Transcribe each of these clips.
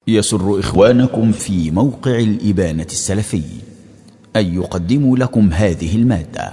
يسر إخوانكم في موقع الإبانة السلفي أن يقدموا لكم هذه المادة.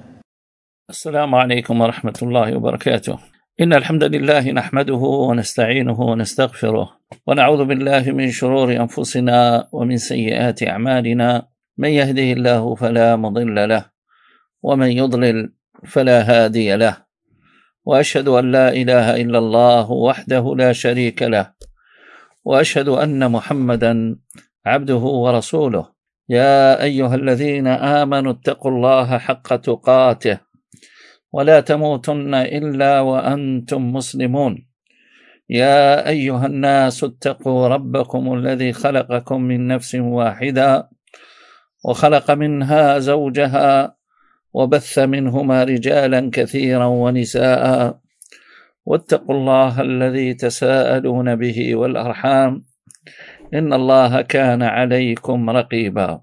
السلام عليكم ورحمة الله وبركاته. إن الحمد لله نحمده ونستعينه ونستغفره ونعوذ بالله من شرور أنفسنا ومن سيئات أعمالنا، من يهده الله فلا مضل له ومن يضلل فلا هادي له، وأشهد أن لا إله إلا الله وحده لا شريك له، وأشهد أن محمدا عبده ورسوله. يا أيها الذين آمنوا اتقوا الله حق تقاته ولا تموتن إلا وأنتم مسلمون. يا أيها الناس اتقوا ربكم الذي خلقكم من نفس واحدة وخلق منها زوجها وبث منهما رجالا كثيرا ونساء، واتقوا الله الذي تساءلون به والأرحام إن الله كان عليكم رقيبا.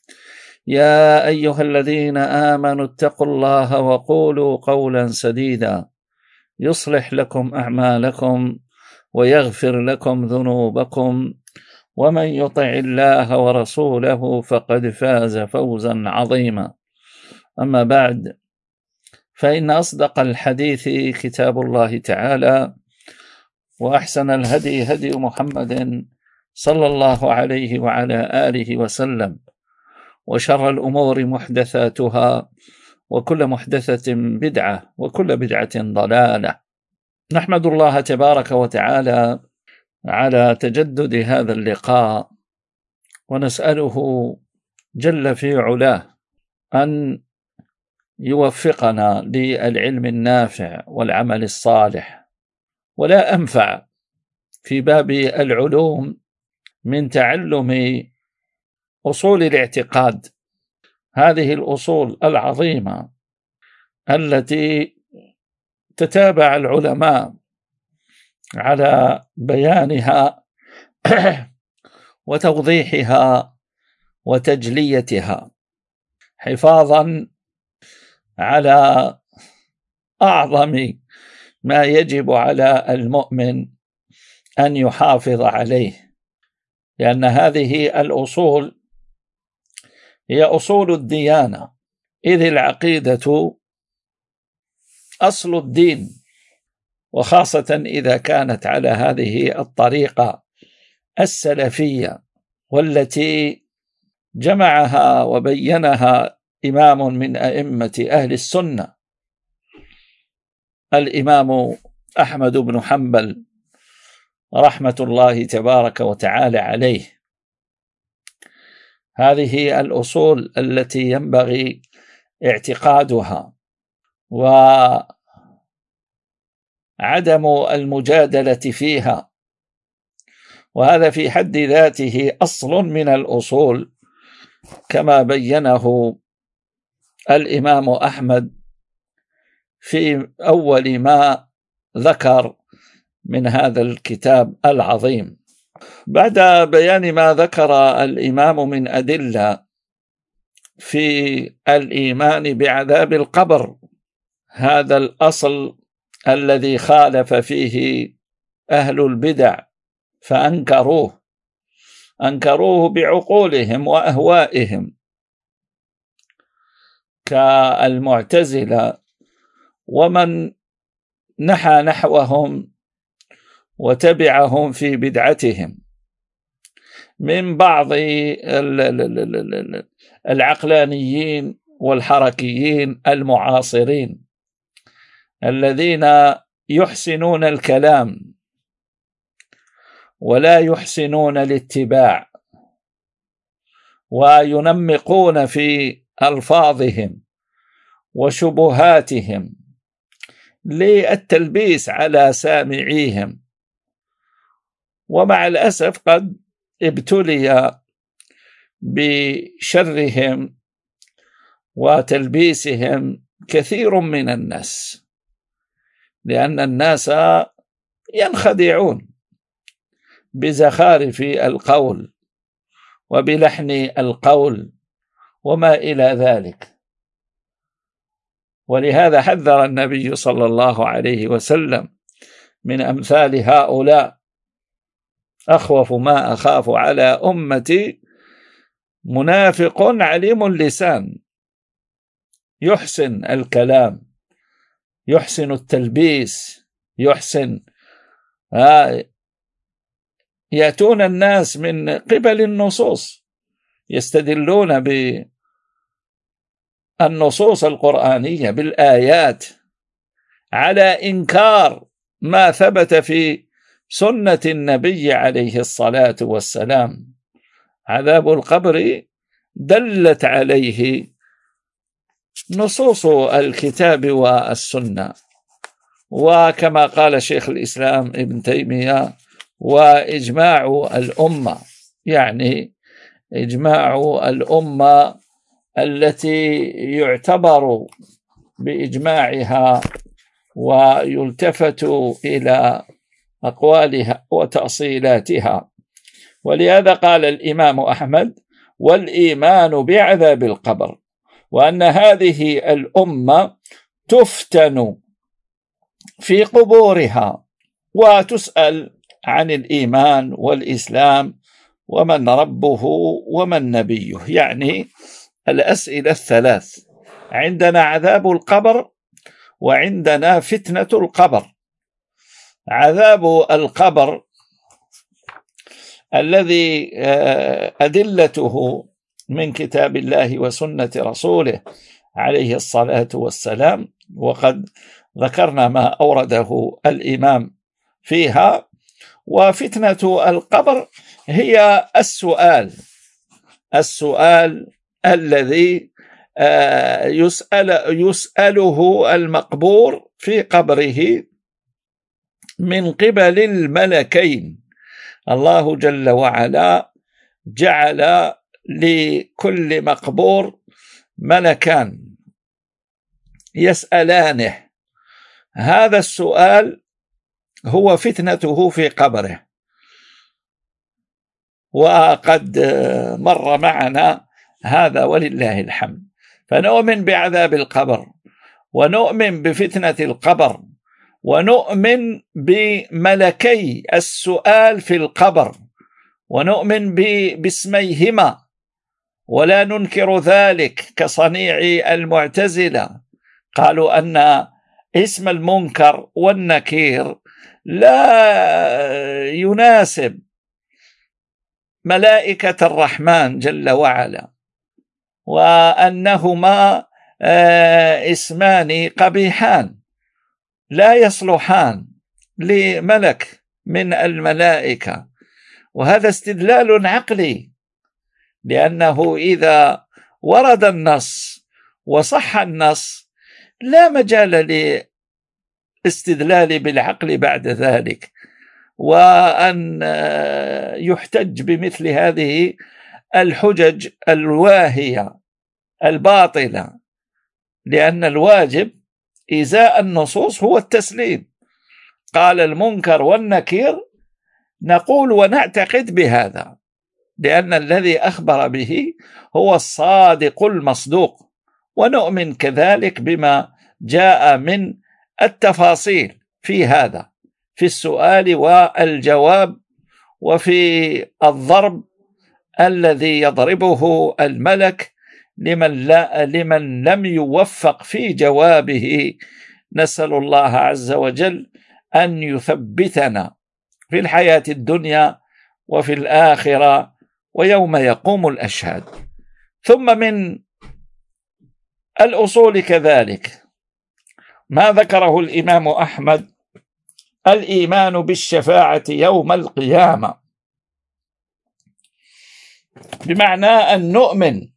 يا أيها الذين آمنوا اتقوا الله وقولوا قولا سديدا يصلح لكم أعمالكم ويغفر لكم ذنوبكم، ومن يطع الله ورسوله فقد فاز فوزا عظيما. أما بعد، فإن أصدق الحديث كتاب الله تعالى، وأحسن الهدي هدي محمد صلى الله عليه وعلى آله وسلم، وشر الأمور محدثاتها، وكل محدثة بدعة، وكل بدعة ضلالة. نحمد الله تبارك وتعالى على تجدد هذا اللقاء، ونسأله جل في علاه أن يوفقنا للعلم النافع والعمل الصالح، ولا أنفع في باب العلوم من تعلم أصول الاعتقاد، هذه الأصول العظيمة التي تتابع العلماء على بيانها وتوضيحها وتجليتها، حفاظا على أعظم ما يجب على المؤمن أن يحافظ عليه، لأن هذه الأصول هي أصول الديانة، إذ العقيدة أصل الدين، وخاصة إذا كانت على هذه الطريقة السلفية، والتي جمعها وبينها إمام من أئمة أهل السنة، الإمام أحمد بن حنبل رحمة الله تبارك وتعالى عليه. هذه الأصول التي ينبغي اعتقادها وعدم المجادلة فيها، وهذا في حد ذاته أصل من الأصول، كما بينه الإمام أحمد في أول ما ذكر من هذا الكتاب العظيم. بعد بيان ما ذكر الإمام من أدلة في الإيمان بعذاب القبر، هذا الأصل الذي خالف فيه أهل البدع فأنكروه بعقولهم وأهوائهم، كالمعتزلة ومن نحى نحوهم وتبعهم في بدعتهم من بعض العقلانيين والحركيين المعاصرين، الذين يحسنون الكلام ولا يحسنون الاتباع، وينمقون في ألفاظهم وشبهاتهم للتلبيس على سامعيهم، ومع الأسف قد ابتلي بشرهم وتلبيسهم كثير من الناس، لأن الناس ينخدعون بزخارف القول وبلحن القول وما إلى ذلك. ولهذا حذر النبي صلى الله عليه وسلم من أمثال هؤلاء أخوف ما أخاف على أمتي منافق عليم اللسان، يحسن الكلام، يحسن التلبيس، يحسن يأتون الناس من قبل النصوص، يستدلون بالنصوص القرآنية بالآيات على إنكار ما ثبت في سنة النبي عليه الصلاة والسلام. عذاب القبر دلت عليه نصوص الكتاب والسنة، وكما قال شيخ الإسلام ابن تيمية: وإجماع الأمة، يعني إجماع الأمة التي يعتبر بإجماعها ويلتفت إلى أقوالها وتأصيلاتها. ولهذا قال الإمام أحمد: والإيمان بعذاب القبر، وأن هذه الأمة تفتن في قبورها وتسأل عن الإيمان والإسلام ومن ربه ومن نبيه، يعني الأسئلة الثلاث: عندنا عذاب القبر، وعندنا فتنة القبر. عذاب القبر الذي أدلته من كتاب الله وسنة رسوله عليه الصلاة والسلام، وقد ذكرنا ما أورده الإمام فيها. وفتنة القبر هي السؤال الذي يسأله المقبور في قبره من قبل الملكين. الله جل وعلا جعل لكل مقبور ملكان يسألانه. هذا السؤال هو فتنته في قبره، وقد مر معنا هذا ولله الحمد. فنؤمن بعذاب القبر، ونؤمن بفتنة القبر، ونؤمن بملكي السؤال في القبر، ونؤمن باسميهما، ولا ننكر ذلك كصنيع المعتزلة. قالوا أن اسم المنكر والنكير لا يناسب ملائكة الرحمن جل وعلا، وأنهما اسمان قبيحان لا يصلحان لملك من الملائكة. وهذا استدلال عقلي، لأنه إذا ورد النص وصح النص لا مجال للاستدلال بالعقل بعد ذلك، وأن يحتج بمثل هذه الحجج الواهية الباطلة، لأن الواجب إزاء النصوص هو التسليم. قال المنكر والنكير نقول ونعتقد بهذا، لأن الذي أخبر به هو الصادق المصدوق، ونؤمن كذلك بما جاء من التفاصيل في هذا، في السؤال والجواب، وفي الضرب الذي يضربه الملك لمن لم يوفق في جوابه. نسأل الله عز وجل أن يثبتنا في الحياة الدنيا وفي الآخرة ويوم يقوم الأشهاد. ثم من الأصول كذلك ما ذكره الإمام أحمد: الإيمان بالشفاعة يوم القيامة، بمعنى أن نؤمن،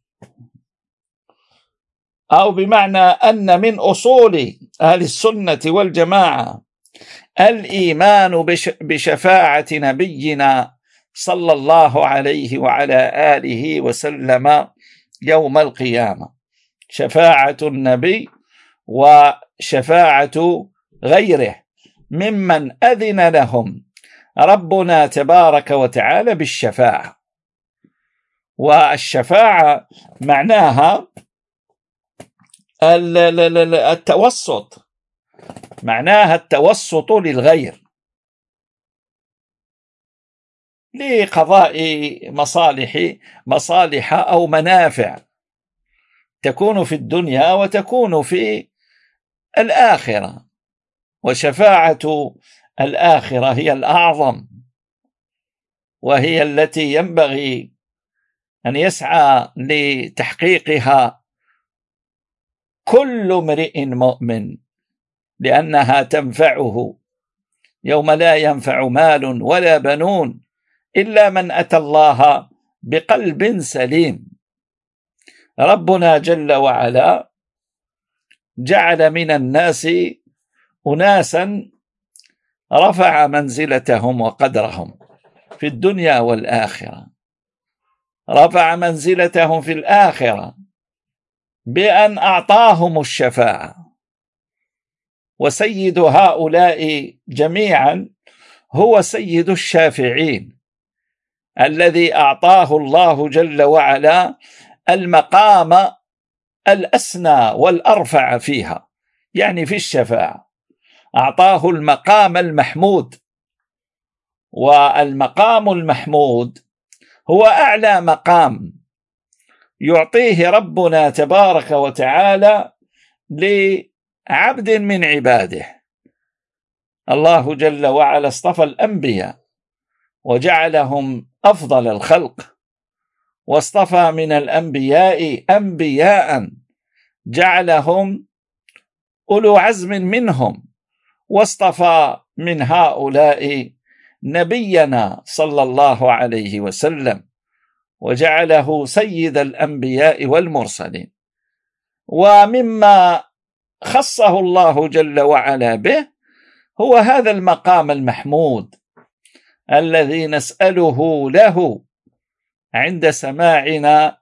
أو بمعنى أن من أصول أهل السنة والجماعة الإيمان بشفاعة نبينا صلى الله عليه وعلى آله وسلم يوم القيامة، شفاعة النبي وشفاعة غيره ممن أذن لهم ربنا تبارك وتعالى بالشفاعة. والشفاعة معناها التوسط، معناها التوسط للغير، لقضاء مصالح أو منافع تكون في الدنيا وتكون في الآخرة. وشفاعة الآخرة هي الأعظم، وهي التي ينبغي أن يسعى لتحقيقها كل امرئ مؤمن، لأنها تنفعه يوم لا ينفع مال ولا بنون إلا من أتى الله بقلب سليم. ربنا جل وعلا جعل من الناس أناسا رفع منزلتهم وقدرهم في الدنيا والآخرة، رفع منزلتهم في الآخرة بأن أعطاهم الشفاعة. وسيد هؤلاء جميعا هو سيد الشافعين، الذي أعطاه الله جل وعلا المقام الأسنى والأرفع فيها، يعني في الشفاعة أعطاه المقام المحمود. والمقام المحمود هو أعلى مقام يعطيه ربنا تبارك وتعالى لعبد من عباده. الله جل وعلا اصطفى الأنبياء وجعلهم أفضل الخلق، واصطفى من الأنبياء أنبياء جعلهم أولو عزم منهم، واصطفى من هؤلاء نبينا صلى الله عليه وسلم وجعله سيد الأنبياء والمرسلين. ومما خصه الله جل وعلا به هو هذا المقام المحمود الذي نسأله له عند سماعنا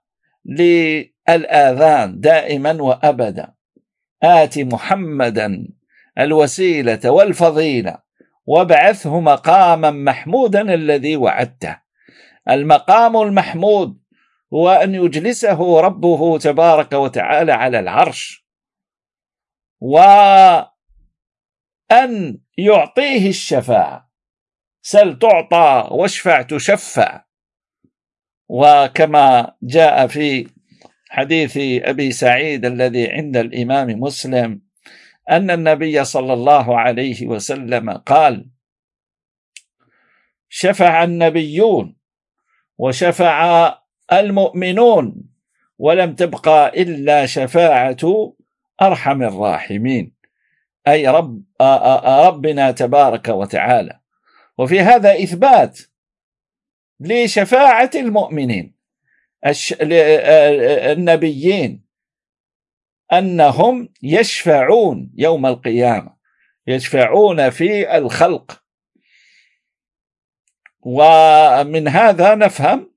للآذان دائما وأبدا: آت محمدا الوسيلة والفضيلة وابعثه مقاما محمودا الذي وعدته. المقام المحمود هو أن يجلسه ربه تبارك وتعالى على العرش، وأن يعطيه الشفاعة: سل تعطى واشفع تشفع. وكما جاء في حديث أبي سعيد الذي عند الإمام مسلم أن النبي صلى الله عليه وسلم قال: شفع النبيون وشفع المؤمنون ولم تبقى إلا شفاعة أرحم الراحمين، أي ربنا تبارك وتعالى. وفي هذا إثبات لشفاعة المؤمنين النبيين، أنهم يشفعون يوم القيامة، يشفعون في الخلق. ومن هذا نفهم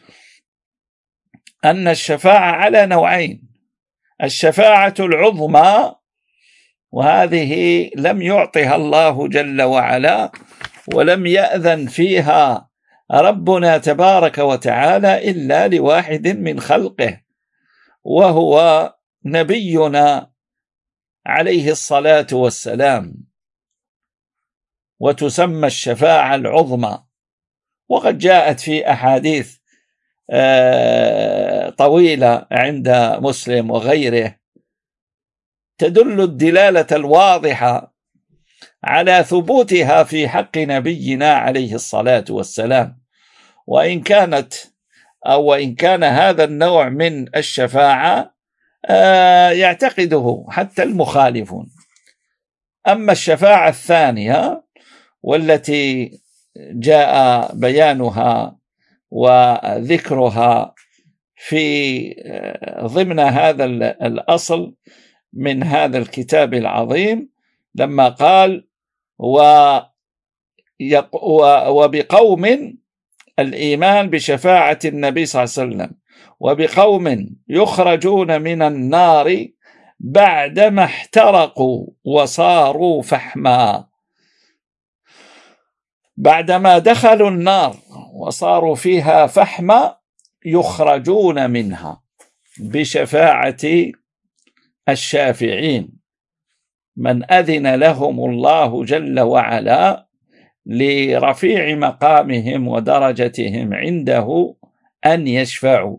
أن الشفاعة على نوعين: الشفاعة العظمى، وهذه لم يعطها الله جل وعلا ولم يأذن فيها ربنا تبارك وتعالى إلا لواحد من خلقه، وهو نبينا عليه الصلاة والسلام، وتسمى الشفاعة العظمى. وقد جاءت في أحاديث طويلة عند مسلم وغيره تدل الدلالة الواضحة على ثبوتها في حق نبينا عليه الصلاة والسلام، وإن كان هذا النوع من الشفاعة يعتقده حتى المخالفون. أما الشفاعة الثانية والتي جاء بيانها وذكرها في ضمن هذا الأصل من هذا الكتاب العظيم، لما قال: وبقوم الإيمان بشفاعة النبي صلى الله عليه وسلم، وبقوم يخرجون من النار بعدما احترقوا وصاروا فحما. بعدما دخلوا النار وصاروا فيها فحما يخرجون منها بشفاعة الشافعين، من أذن لهم الله جل وعلا لرفيع مقامهم ودرجتهم عنده أن يشفعوا.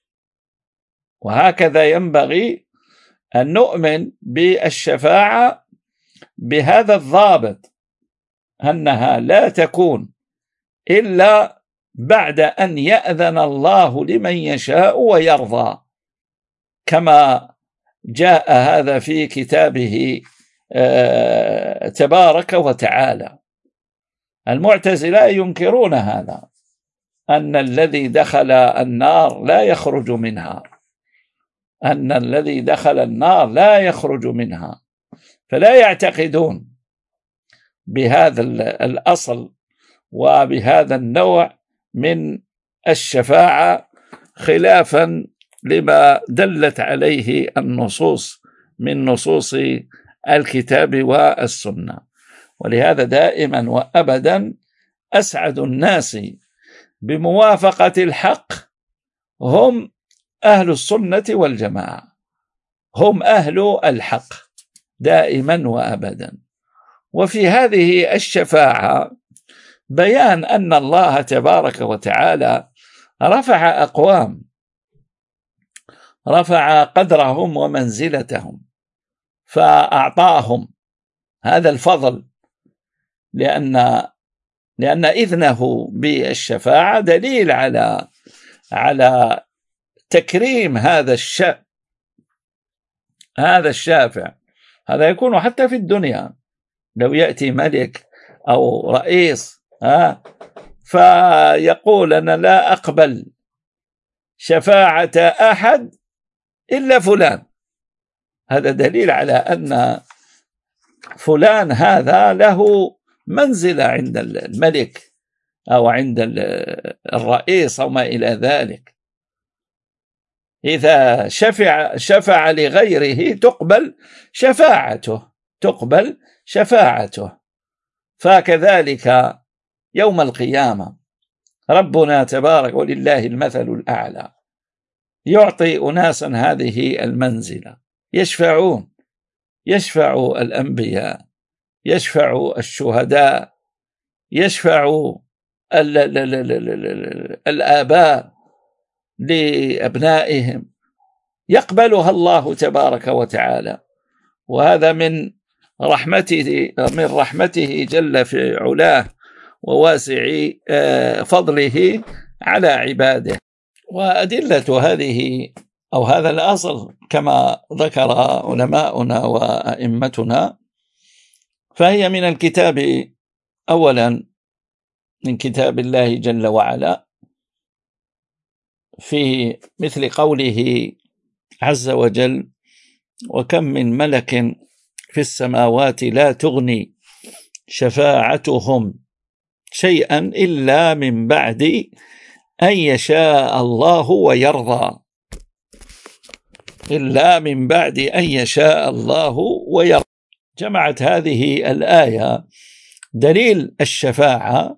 وهكذا ينبغي أن نؤمن بالشفاعة بهذا الضابط، أنها لا تكون إلا بعد أن يأذن الله لمن يشاء ويرضى، كما جاء هذا في كتابه تبارك وتعالى. المعتزلة ينكرون هذا، أن الذي دخل النار لا يخرج منها، أن الذي دخل النار لا يخرج منها، فلا يعتقدون بهذا الأصل وبهذا النوع من الشفاعة، خلافا لما دلت عليه النصوص من نصوص الكتاب والسنة. ولهذا دائما وأبدا أسعد الناس بموافقة الحق هم أهل السنة والجماعة، هم أهل الحق دائما وأبدا. وفي هذه الشفاعة بيان أن الله تبارك وتعالى رفع أقوام، رفع قدرهم ومنزلتهم، فأعطاهم هذا الفضل، لأن إذنه بالشفاعة دليل على تكريم هذا الشافع. هذا يكون حتى في الدنيا، لو يأتي ملك أو رئيس فيقول أنا لا أقبل شفاعة أحد إلا فلان، هذا دليل على أن فلان هذا له منزلة عند الملك أو عند الرئيس أو ما إلى ذلك. إذا شفع لغيره تقبل شفاعته. فكذلك يوم القيامة ربنا تبارك ولله المثل الأعلى يعطي أناسا هذه المنزلة، يشفع الأنبياء، يشفع الشهداء، يشفع الآباء لأبنائهم، يقبلها الله تبارك وتعالى. وهذا من رحمته جل في علاه وواسع فضله على عباده. وأدلة هذه أو هذا الأصل كما ذكر علماؤنا وأئمتنا، فهي من الكتاب، أولا من كتاب الله جل وعلا، في مثل قوله عز وجل: وكم من ملك في السماوات لا تغني شفاعتهم شيئا إلا من بعد أن يشاء الله ويرضى، إلا من بعد أن يشاء الله ويرضى. جمعت هذه الآية دليل الشفاعة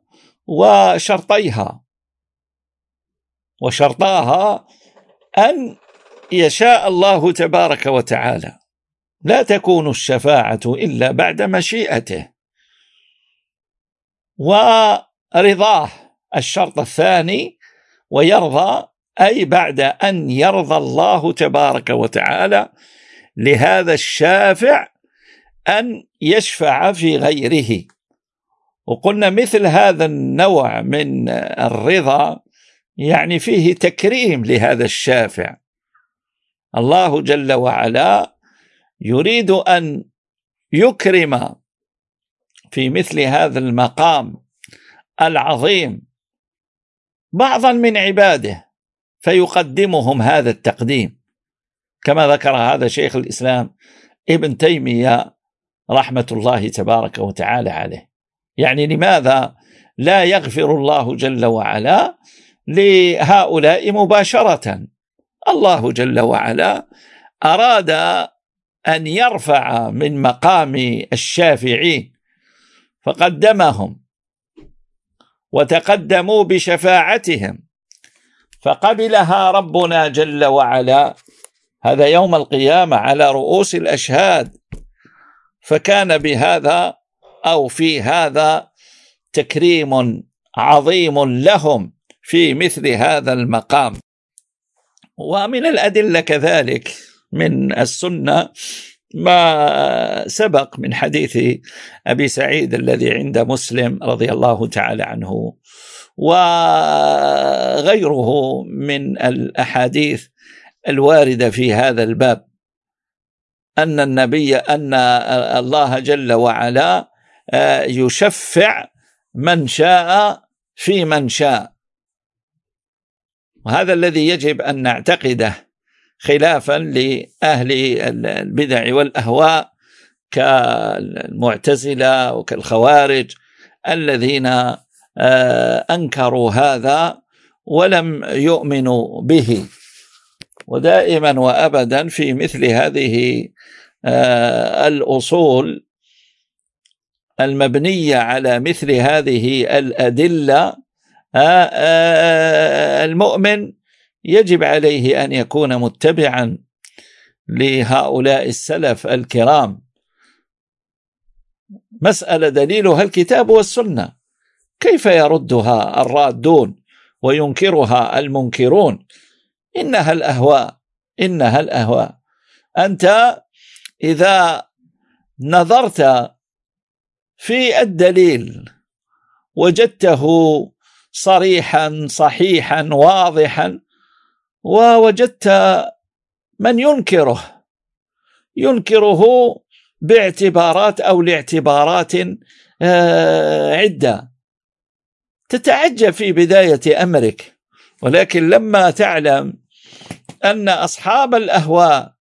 وشرطاها أن يشاء الله تبارك وتعالى، لا تكون الشفاعة إلا بعد مشيئته ورضاه. الشرط الثاني ويرضى، أي بعد أن يرضى الله تبارك وتعالى لهذا الشافع أن يشفع في غيره. وقلنا مثل هذا النوع من الرضا يعني فيه تكريم لهذا الشافع. الله جل وعلا يريد أن يكرم في مثل هذا المقام العظيم بعضا من عباده، فيقدمهم هذا التقديم، كما ذكر هذا شيخ الإسلام ابن تيمية رحمة الله تبارك وتعالى عليه. يعني لماذا لا يغفر الله جل وعلا لهؤلاء مباشرة؟ الله جل وعلا أراد أن يرفع من مقام الشافعين فقدمهم وتقدموا بشفاعتهم، فقبلها ربنا جل وعلا هذا يوم القيامة على رؤوس الأشهاد. فكان بهذا أو في هذا تكريم عظيم لهم في مثل هذا المقام. ومن الأدلة كذلك من السنة ما سبق من حديث أبي سعيد الذي عند مسلم رضي الله تعالى عنه، وغيره من الأحاديث الواردة في هذا الباب، أن الله جل وعلا يشفع من شاء في من شاء، وهذا الذي يجب أن نعتقده، خلافا لأهل البدع والأهواء كالمعتزلة وكالخوارج الذين أنكروا هذا ولم يؤمنوا به. ودائما وأبدا في مثل هذه الأصول المبنية على مثل هذه الأدلة، المؤمن يجب عليه أن يكون متبعا لهؤلاء السلف الكرام. مسألة دليلها الكتاب والسنة، كيف يردها الرادون وينكرها المنكرون؟ إنها الأهواء. أنت إذا نظرت في الدليل وجدته صريحا صحيحا واضحا، ووجدت من ينكره باعتبارات أو لاعتبارات عدة، تتعجب في بداية أمرك، ولكن لما تعلم أن أصحاب الأهواء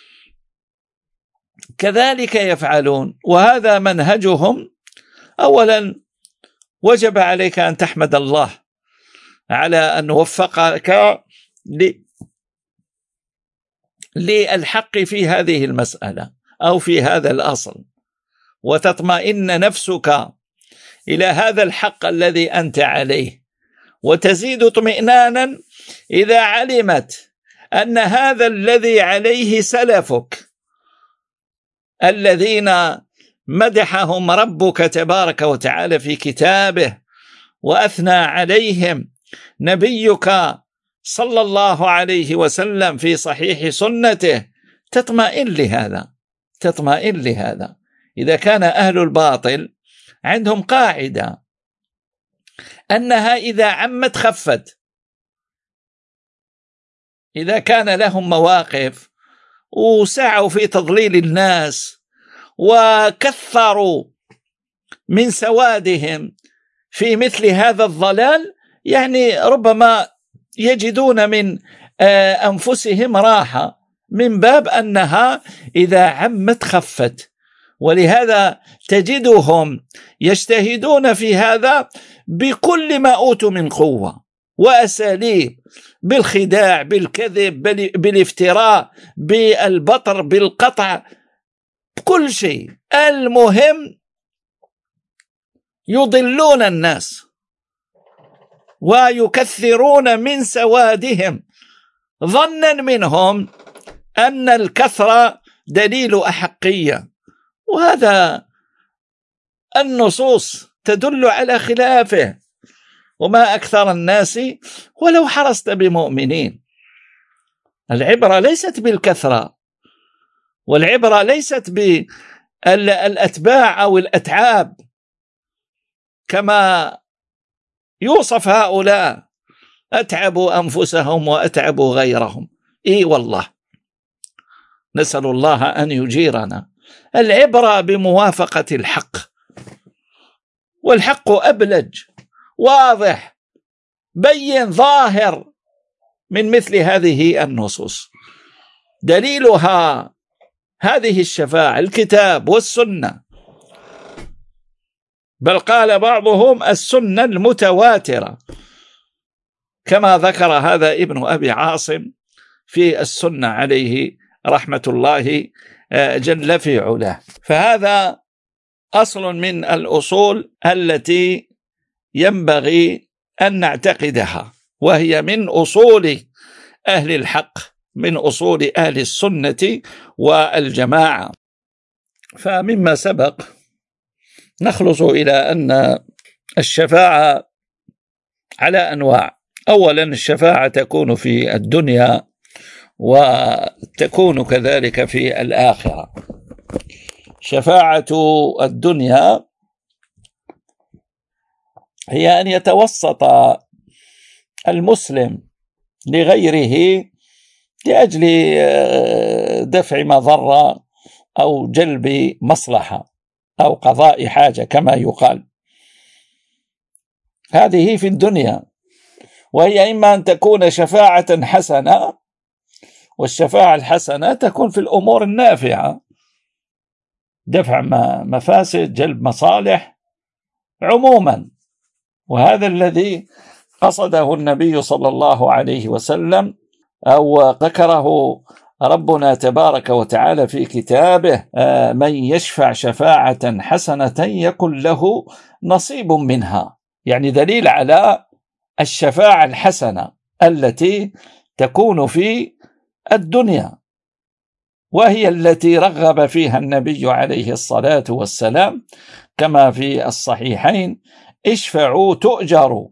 كذلك يفعلون وهذا منهجهم، أولا وجب عليك أن تحمد الله على أن وفقك للحق في هذه المسألة أو في هذا الأصل، وتطمئن نفسك إلى هذا الحق الذي أنت عليه، وتزيد اطمئنانا إذا علمت أن هذا الذي عليه سلفك الذين مدحهم ربك تبارك وتعالى في كتابه وأثنى عليهم نبيك صلى الله عليه وسلم في صحيح سنته، تطمئن لهذا. إذا كان أهل الباطل عندهم قاعدة أنها إذا عمت خفت، إذا كان لهم مواقف وسعوا في تضليل الناس وكثروا من سوادهم في مثل هذا الضلال، يعني ربما يجدون من أنفسهم راحة من باب أنها إذا عمت خفت. ولهذا تجدهم يجتهدون في هذا بكل ما أوتوا من قوة وأساليب، بالخداع، بالكذب، بالافتراء، بالبطر، بالقطع، كل شيء. المهم يضلون الناس ويكثرون من سوادهم ظنا منهم أن الكثرة دليل أحقية، وهذا النصوص تدل على خلافه. وما أكثر الناس ولو حرصت بمؤمنين. العبرة ليست بالكثرة، والعبرة ليست بالأتباع أو الأتعاب كما يوصف هؤلاء، أتعبوا أنفسهم وأتعبوا غيرهم. والله نسأل الله أن يجيرنا. العبرة بموافقة الحق، والحق أبلج واضح بين ظاهر من مثل هذه النصوص، دليلها هذه الشفاعة الكتاب والسنة، بل قال بعضهم السنة المتواترة، كما ذكر هذا ابن أبي عاصم في السنة عليه رحمة الله جل في علاه. فهذا أصل من الأصول التي ينبغي أن نعتقدها، وهي من أصول أهل الحق، من أصول أهل السنة والجماعة. فمما سبق نخلص إلى أن الشفاعة على أنواع. أولا الشفاعة تكون في الدنيا وتكون كذلك في الآخرة. شفاعة الدنيا هي أن يتوسط المسلم لغيره لأجل دفع مضرة أو جلب مصلحة أو قضاء حاجة كما يقال. هذه في الدنيا، وهي إما أن تكون شفاعة حسنة، والشفاعة الحسنة تكون في الأمور النافعة، دفع مفاسد، جلب مصالح عموما. وهذا الذي قصده النبي صلى الله عليه وسلم أو ذكره ربنا تبارك وتعالى في كتابه: من يشفع شفاعة حسنة يكن له نصيب منها. يعني دليل على الشفاعة الحسنة التي تكون في الدنيا، وهي التي رغب فيها النبي عليه الصلاة والسلام كما في الصحيحين: اشفعوا تؤجروا.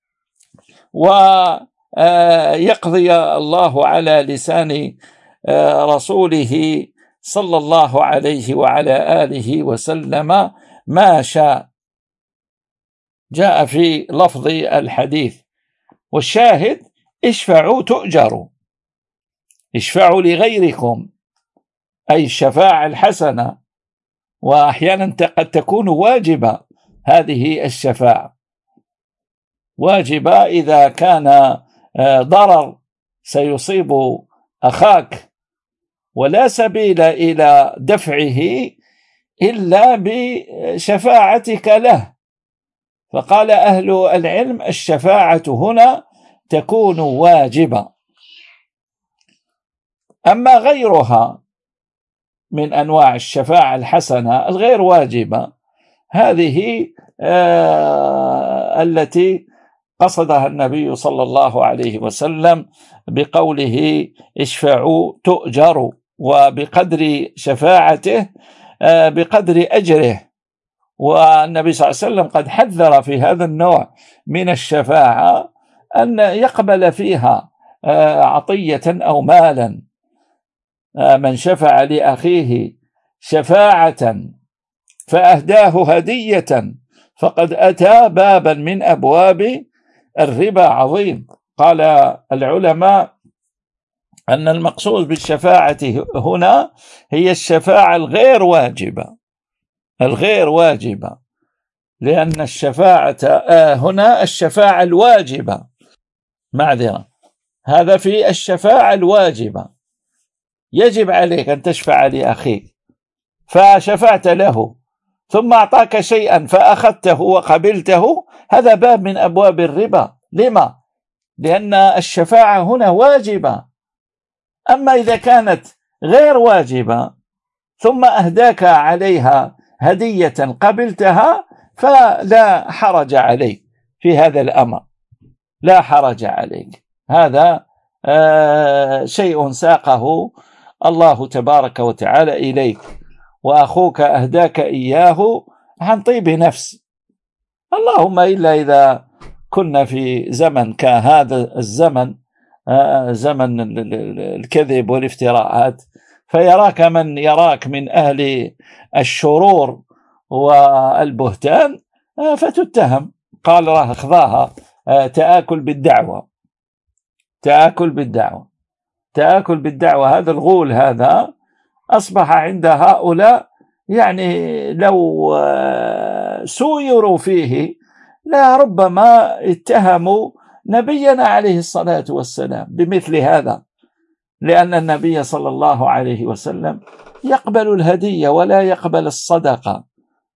ويقضي الله على لسان رسوله صلى الله عليه وعلى آله وسلم ما شاء. جاء في لفظ الحديث، والشاهد: اشفعوا تؤجروا. اشفعوا لغيركم، أي الشفاعة الحسنة. وأحيانا قد تكون واجبة هذه الشفاعة، واجبة إذا كان ضرر سيصيب أخاك ولا سبيل إلى دفعه إلا بشفاعتك له. فقال أهل العلم: الشفاعة هنا تكون واجبة. أما غيرها من أنواع الشفاعة الحسنة الغير واجبة، هذه التي قصدها النبي صلى الله عليه وسلم بقوله: اشفعوا تؤجروا. وبقدر شفاعته بقدر أجره. والنبي صلى الله عليه وسلم قد حذر في هذا النوع من الشفاعة أن يقبل فيها عطية أو مالا. من شفع لأخيه شفاعة فأهداه هدية فقد أتى بابا من أبواب الربا عظيم. قال العلماء أن المقصود بالشفاعة هنا هي الشفاعة الغير واجبة، لأن الشفاعة هنا الشفاعة الواجبة، معذرة، هذا في الشفاعة الواجبة. يجب عليك أن تشفع لأخيك، فشفعت له ثم أعطاك شيئا فأخذته وقبلته، هذا باب من أبواب الربا. لما؟ لأن الشفاعة هنا واجبة. أما إذا كانت غير واجبة ثم أهداك عليها هدية قبلتها فلا حرج عليك في هذا الأمر، لا حرج عليك. هذا شيء ساقه الله تبارك وتعالى إليك، وأخوك أهداك إياه عن طيب نفس. اللهم إلا إذا كنا في زمن كهذا الزمن، زمن الكذب والافتراءات، فيراك من يراك من أهل الشرور والبهتان فتتهم. قال راه أخذاها تآكل بالدعوة. هذا الغول هذا أصبح عند هؤلاء، يعني لو سويروا فيه لا ربما اتهموا نبينا عليه الصلاة والسلام بمثل هذا، لأن النبي صلى الله عليه وسلم يقبل الهدية ولا يقبل الصدقة.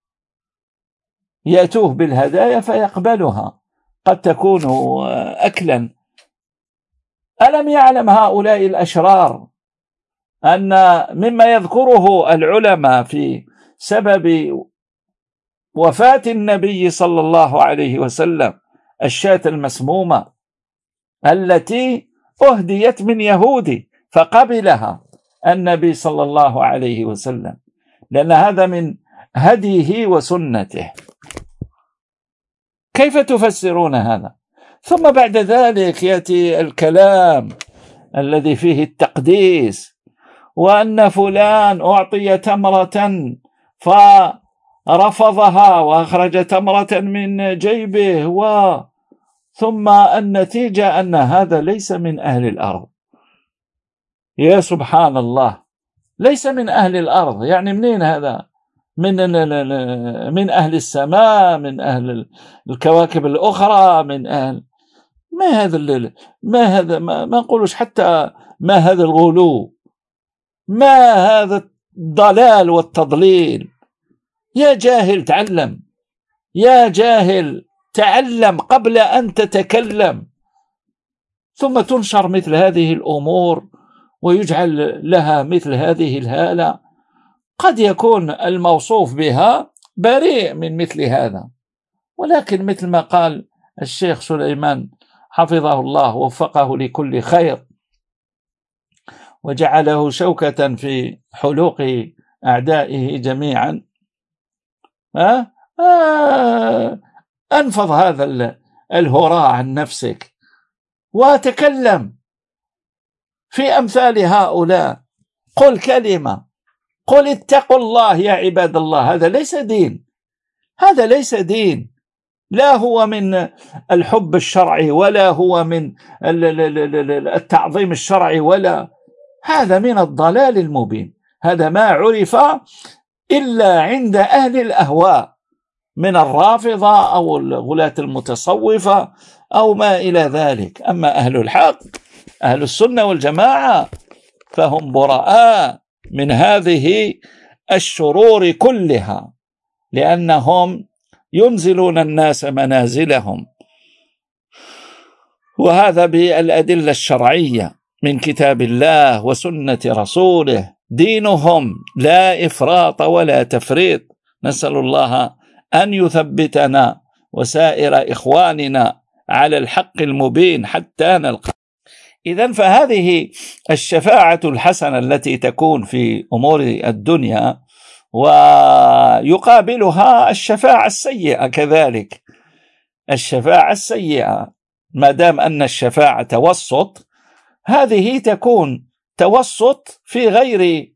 يأتوه بالهدايا فيقبلها، قد تكون أكلا. ألم يعلم هؤلاء الأشرار أن مما يذكره العلماء في سبب وفاة النبي صلى الله عليه وسلم الشاة المسمومة التي أهديت من يهودي فقبلها النبي صلى الله عليه وسلم، لأن هذا من هديه وسنته. كيف تفسرون هذا؟ ثم بعد ذلك يأتي الكلام الذي فيه التقديس، وأن فلان أعطي تمرة فرفضها وأخرج تمرة من جيبه، ثم النتيجة أن هذا ليس من أهل الأرض. يا سبحان الله، ليس من أهل الأرض، يعني منين هذا؟ من أهل السماء، من أهل الكواكب الأخرى، من أهل ما نقولش حتى ما هذا الغلو، ما هذا الضلال والتضليل. يا جاهل تعلم، يا جاهل تعلم قبل أن تتكلم. ثم تنشر مثل هذه الأمور ويجعل لها مثل هذه الهالة. قد يكون الموصوف بها بريء من مثل هذا، ولكن مثل ما قال الشيخ سليمان حفظه الله ووفقه لكل خير وجعله شوكة في حلوق أعدائه جميعا، أنفض هذا الهراء عن نفسك وتكلم في أمثال هؤلاء. قل كلمة، قل اتقوا الله يا عباد الله. هذا ليس دين، هذا ليس دين، لا هو من الحب الشرعي ولا هو من التعظيم الشرعي، ولا هذا من الضلال المبين. هذا ما عرف إلا عند أهل الأهواء من الرافضة أو الغلاة المتصوفة أو ما إلى ذلك. أما أهل الحق أهل السنة والجماعة فهم براء من هذه الشرور كلها، لأنهم ينزلون الناس منازلهم، وهذا بالأدلة الشرعية من كتاب الله وسنة رسوله. دينهم لا إفراط ولا تفريط. نسأل الله أن يثبتنا وسائر إخواننا على الحق المبين حتى نلقى. إذن فهذه الشفاعة الحسنة التي تكون في أمور الدنيا، ويقابلها الشفاعة السيئة كذلك. الشفاعة السيئة ما دام أن الشفاعة توسط، هذه تكون توسط في غير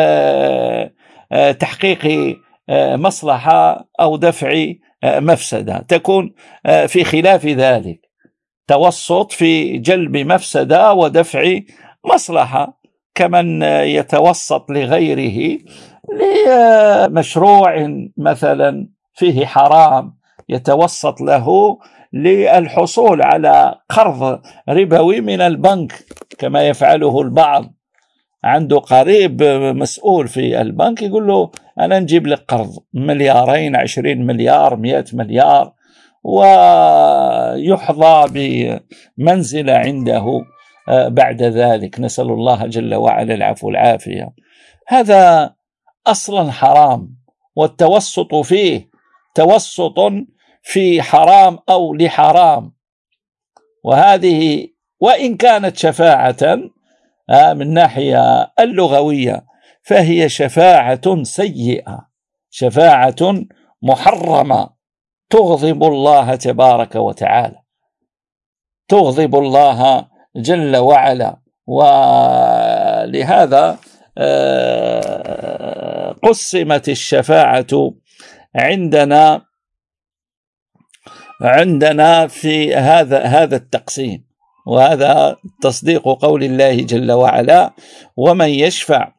تحقيق مصلحة أو دفع مفسدة، تكون في خلاف ذلك، توسط في جلب مفسدة ودفع مصلحة، كمن يتوسط لغيره لمشروع مثلا فيه حرام، يتوسط له للحصول على قرض ربوي من البنك كما يفعله البعض. عنده قريب مسؤول في البنك يقول له أنا نجيب لك قرض 2 20 مليار 100 مليار، ويحظى بمنزلة عنده بعد ذلك. نسأل الله جل وعلا العفو والعافية. هذا أصلا حرام، والتوسط فيه توسط في حرام أو لحرام. وهذه وإن كانت شفاعة من ناحية اللغوية فهي شفاعة سيئة، شفاعة محرمة، تغضب الله تبارك وتعالى، تغضب الله جل وعلا. ولهذا قسمت الشفاعة عندنا في هذا التقسيم، وهذا تصديق قول الله جل وعلا: ومن يشفع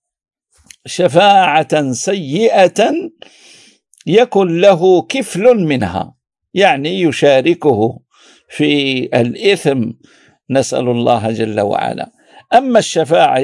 شفاعة سيئة يكن له كفل منها، يعني يشاركه في الإثم، نسأل الله جل وعلا. أما الشفاعة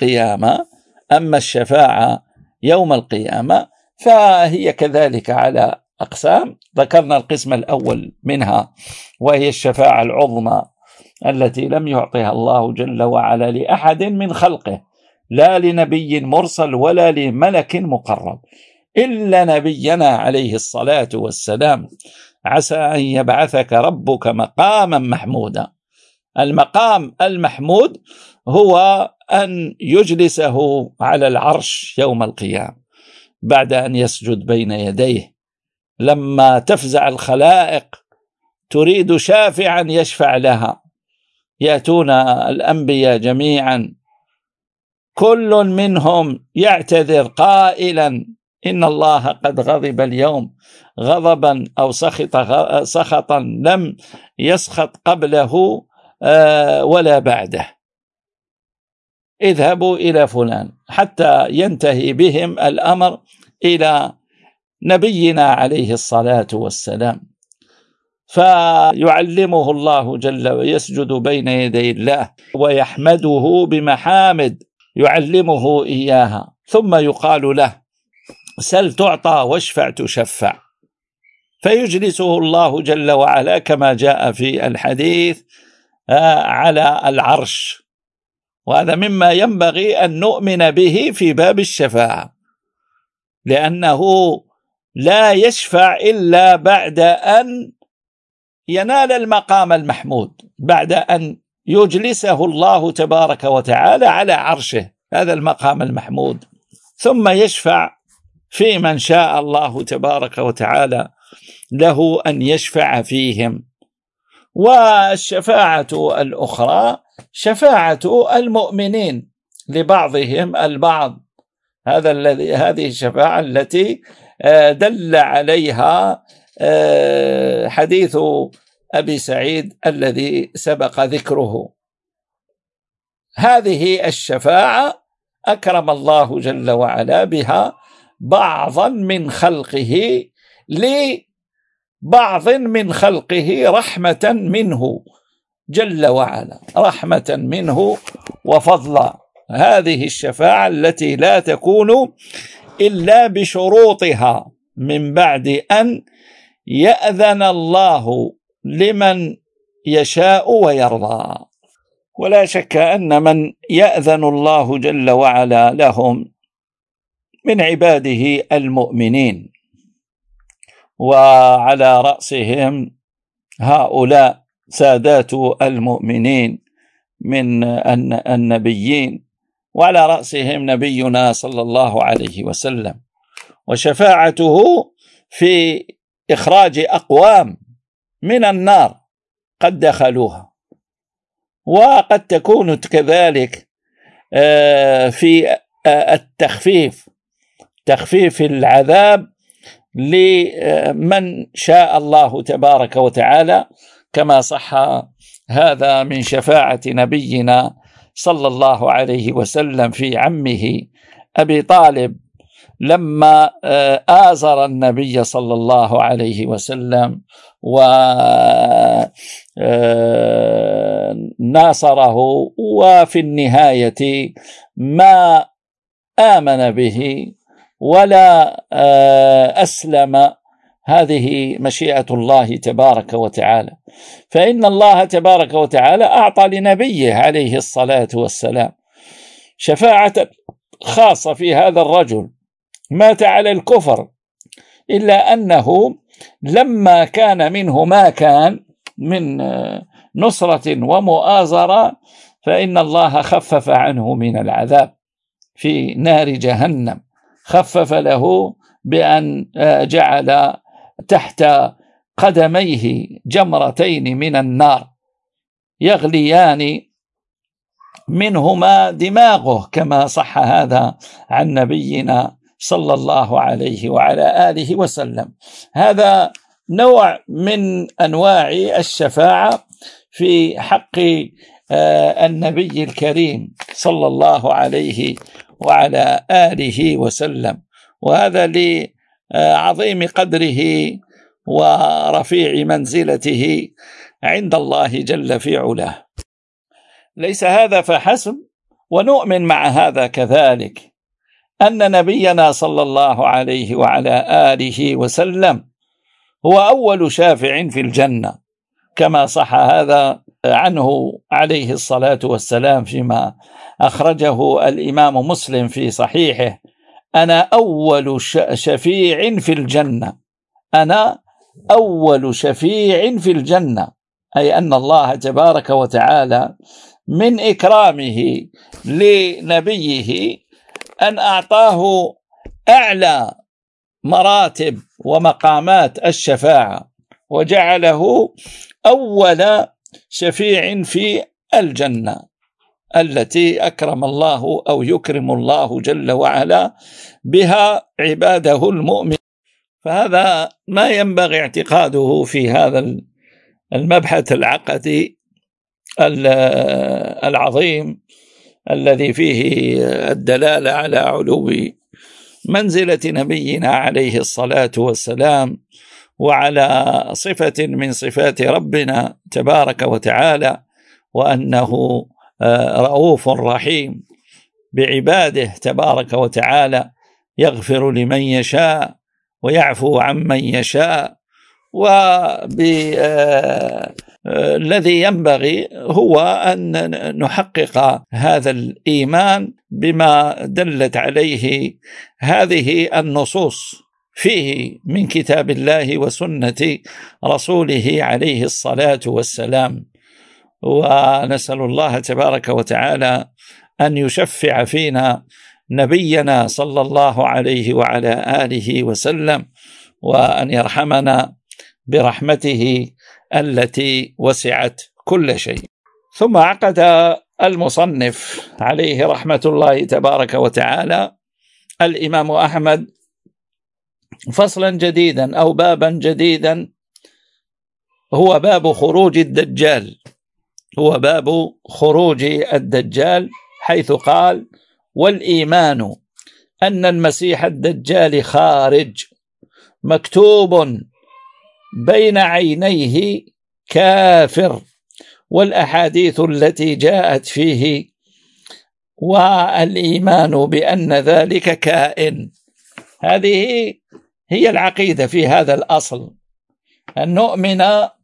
يوم القيامة فهي كذلك على أقسام. ذكرنا القسم الأول منها وهي الشفاعة العظمى التي لم يعطيها الله جل وعلا لأحد من خلقه، لا لنبي مرسل ولا لملك مقرب، إلا نبينا عليه الصلاة والسلام. عسى أن يبعثك ربك مقاما محمودا. المقام المحمود هو أن يجلسه على العرش يوم القيامة بعد أن يسجد بين يديه، لما تفزع الخلائق تريد شافعا يشفع لها، يأتون الأنبياء جميعا كل منهم يعتذر قائلا إن الله قد غضب اليوم غضبا أو سخطا لم يسخط قبله ولا بعده، اذهبوا إلى فلان، حتى ينتهي بهم الأمر إلى نبينا عليه الصلاة والسلام، فيعلمه الله جل ويسجد بين يدي الله ويحمده بمحامد يعلمه إياها، ثم يقال له سل تعطى واشفع تشفع، فيجلسه الله جل وعلا كما جاء في الحديث على العرش، وهذا مما ينبغي أن نؤمن به في باب الشفاعة، لأنه لا يشفع إلا بعد أن ينال المقام المحمود، بعد أن يجلسه الله تبارك وتعالى على عرشه، هذا المقام المحمود، ثم يشفع في من شاء الله تبارك وتعالى له أن يشفع فيهم. والشفاعة الأخرى شفاعة المؤمنين لبعضهم البعض، هذه الشفاعة التي دل عليها حديث أبي سعيد الذي سبق ذكره. هذه الشفاعة أكرم الله جل وعلا بها بعضا من خلقه لبعض من خلقه رحمة منه جل وعلا، رحمة منه وفضلا. هذه الشفاعة التي لا تكون إلا بشروطها من بعد أن يأذن الله لمن يشاء ويرضى. ولا شك أن من يأذن الله جل وعلا لهم من عباده المؤمنين، وعلى رأسهم هؤلاء سادات المؤمنين من النبيين، وعلى رأسهم نبينا صلى الله عليه وسلم، وشفاعته في إخراج أقوام من النار قد دخلوها، وقد تكون كذلك في تخفيف العذاب لمن شاء الله تبارك وتعالى، كما صح هذا من شفاعة نبينا صلى الله عليه وسلم في عمه أبي طالب لما آزر النبي صلى الله عليه وسلم وناصره، وفي النهاية ما آمن به ولا أسلم. هذه مشيئة الله تبارك وتعالى، فإن الله تبارك وتعالى أعطى لنبيه عليه الصلاة والسلام شفاعة خاصة في هذا الرجل، مات على الكفر، إلا أنه لما كان منه ما كان من نصرة ومؤازرة، فإن الله خفف عنه من العذاب في نار جهنم، خفف له بأن جعل تحت قدميه جمرتين من النار يغليان منهما دماغه، كما صح هذا عن نبينا صلى الله عليه وعلى آله وسلم. هذا نوع من أنواع الشفاعة في حق النبي الكريم صلى الله عليه وعلى آله وسلم، وهذا لعظيم قدره ورفيع منزلته عند الله جل في علاه. ليس هذا فحسب، ونؤمن مع هذا كذلك أن نبينا صلى الله عليه وعلى آله وسلم هو أول شافع في الجنة، كما صح هذا عنه عليه الصلاة والسلام فيما أخرجه الإمام مسلم في صحيحه: أنا أول شفيع في الجنة، أنا أول شفيع في الجنة، أي أن الله تبارك وتعالى من إكرامه لنبيه أن أعطاه أعلى مراتب ومقامات الشفاعة، وجعله أول شفيع في الجنة التي أكرم الله أو يكرم الله جل وعلا بها عباده المؤمن. فهذا ما ينبغي اعتقاده في هذا المبحث العقدي العظيم الذي فيه الدلالة على علو منزلة نبينا عليه الصلاة والسلام، وعلى صفة من صفات ربنا تبارك وتعالى، وأنه رؤوف رحيم بعباده تبارك وتعالى، يغفر لمن يشاء ويعفو عمن يشاء. والذي ينبغي هو أن نحقق هذا الإيمان بما دلت عليه هذه النصوص فيه من كتاب الله وسنة رسوله عليه الصلاة والسلام. ونسأل الله تبارك وتعالى أن يشفع فينا نبينا صلى الله عليه وعلى آله وسلم، وأن يرحمنا برحمته التي وسعت كل شيء. ثم عقد المصنف عليه رحمة الله تبارك وتعالى الإمام أحمد فصلا جديدا أو بابا جديدا، هو باب خروج الدجال. هو باب خروج الدجال، حيث قال: والإيمان أن المسيح الدجال خارج مكتوب بين عينيه كافر، والأحاديث التي جاءت فيه، والإيمان بأن ذلك كائن. هذه هي العقيدة في هذا الأصل، أن نؤمن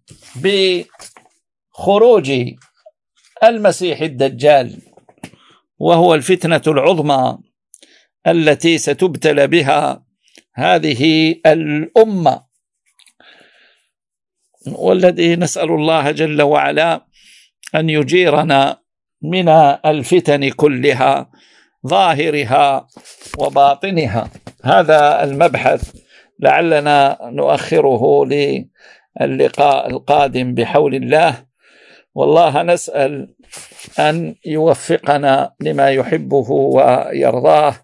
بخروج المسيح الدجال، وهو الفتنة العظمى التي ستبتلى بها هذه الأمة، والذي نسأل الله جل وعلا أن يجيرنا من الفتن كلها ظاهرها وباطنها. هذا المبحث لعلنا نؤخره للقاء القادم بحول الله، والله نسأل أن يوفقنا لما يحبه ويرضاه،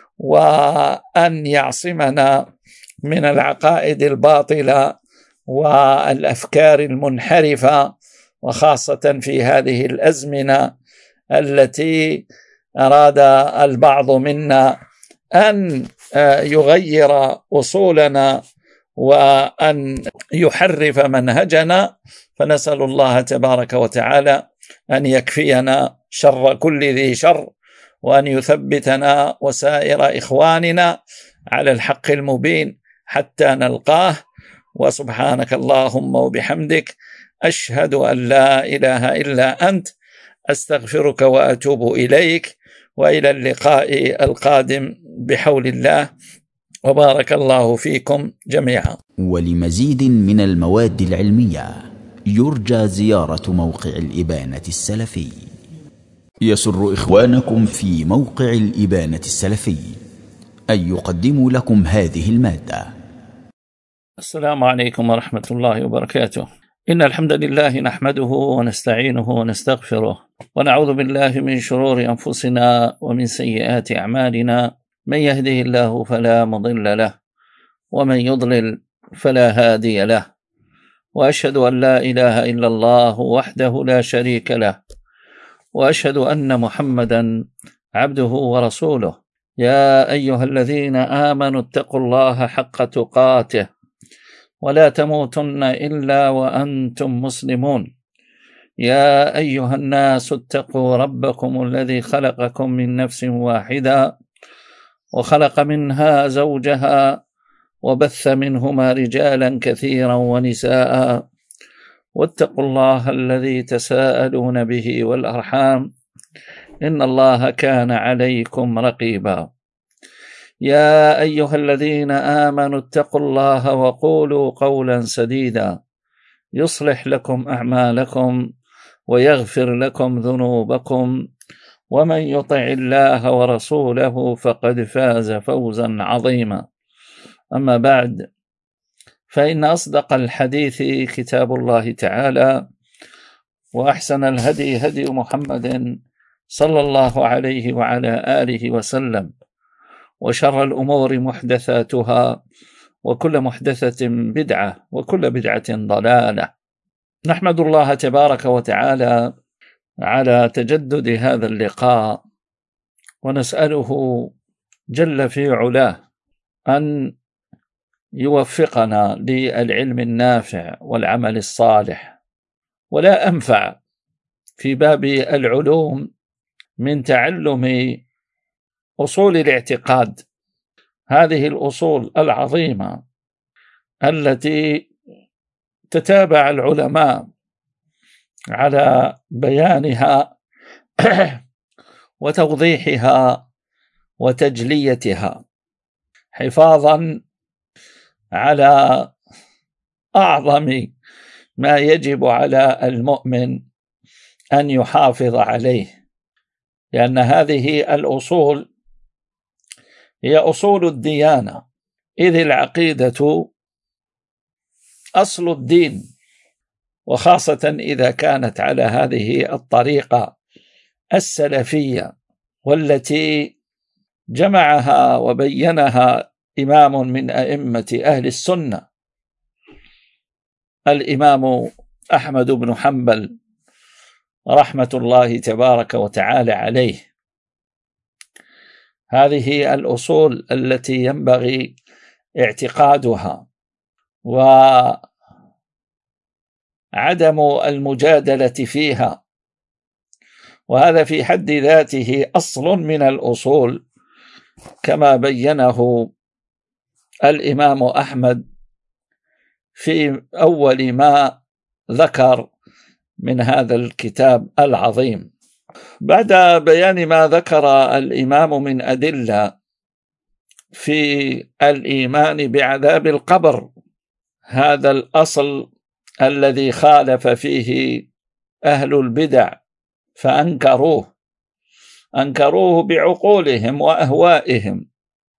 وأن يعصمنا من العقائد الباطلة والأفكار المنحرفة، وخاصة في هذه الأزمنة التي أراد البعض منا أن يغير أصولنا وأن يحرف منهجنا. فنسأل الله تبارك وتعالى أن يكفينا شر كل ذي شر، وأن يثبتنا وسائر إخواننا على الحق المبين حتى نلقاه. وسبحانك اللهم وبحمدك، أشهد أن لا إله إلا أنت، أستغفرك وأتوب إليك، وإلى اللقاء القادم بحول الله، وبارك الله فيكم جميعا. ولمزيد من المواد العلمية يرجى زيارة موقع الإبانة السلفي. يسر إخوانكم في موقع الإبانة السلفي أن يقدموا لكم هذه المادة. السلام عليكم ورحمة الله وبركاته. إن الحمد لله نحمده ونستعينه ونستغفره، ونعوذ بالله من شرور أنفسنا ومن سيئات أعمالنا. من يهده الله فلا مضل له، ومن يضلل فلا هادي له، وأشهد أن لا إله إلا الله وحده لا شريك له، وأشهد أن محمدا عبده ورسوله. يا أيها الذين آمنوا اتقوا الله حق تقاته، ولا تموتن إلا وأنتم مسلمون. يا أيها الناس اتقوا ربكم الذي خلقكم من نفس واحدة، وخلق منها زوجها، وبث منهما رجالا كثيرا ونساء، واتقوا الله الذي تساءلون به والأرحام، إن الله كان عليكم رقيبا. يا أيها الذين آمنوا اتقوا الله وقولوا قولا سديدا يصلح لكم أعمالكم ويغفر لكم ذنوبكم، ومن يطع الله ورسوله فقد فاز فوزا عظيما. أما بعد، فإن أصدق الحديث كتاب الله تعالى، وأحسن الهدي هدي محمد صلى الله عليه وعلى آله وسلم، وشر الأمور محدثاتها، وكل محدثة بدعة، وكل بدعة ضلالة. نحمد الله تبارك وتعالى على تجدد هذا اللقاء، ونسأله جل في علاه أن يوفقنا للعلم النافع والعمل الصالح. ولا أنفع في باب العلوم من تعلم أصول الاعتقاد، هذه الأصول العظيمة التي تتابع العلماء على بيانها وتوضيحها وتجليتها، حفاظا على أعظم ما يجب على المؤمن أن يحافظ عليه، لأن هذه الأصول هي أصول الديانة، إذ العقيدة أصل الدين، وخاصة إذا كانت على هذه الطريقة السلفية، والتي جمعها وبينها إمام من أئمة أهل السنة، الإمام أحمد بن حنبل رحمة الله تبارك وتعالى عليه. هذه الأصول التي ينبغي اعتقادها، وعدم المجادلة فيها، وهذا في حد ذاته أصل من الأصول، كما بينه الإمام أحمد في أول ما ذكر من هذا الكتاب العظيم. بعد بيان ما ذكر الإمام من أدلة في الإيمان بعذاب القبر، هذا الأصل الذي خالف فيه أهل البدع فأنكروه بعقولهم وأهوائهم،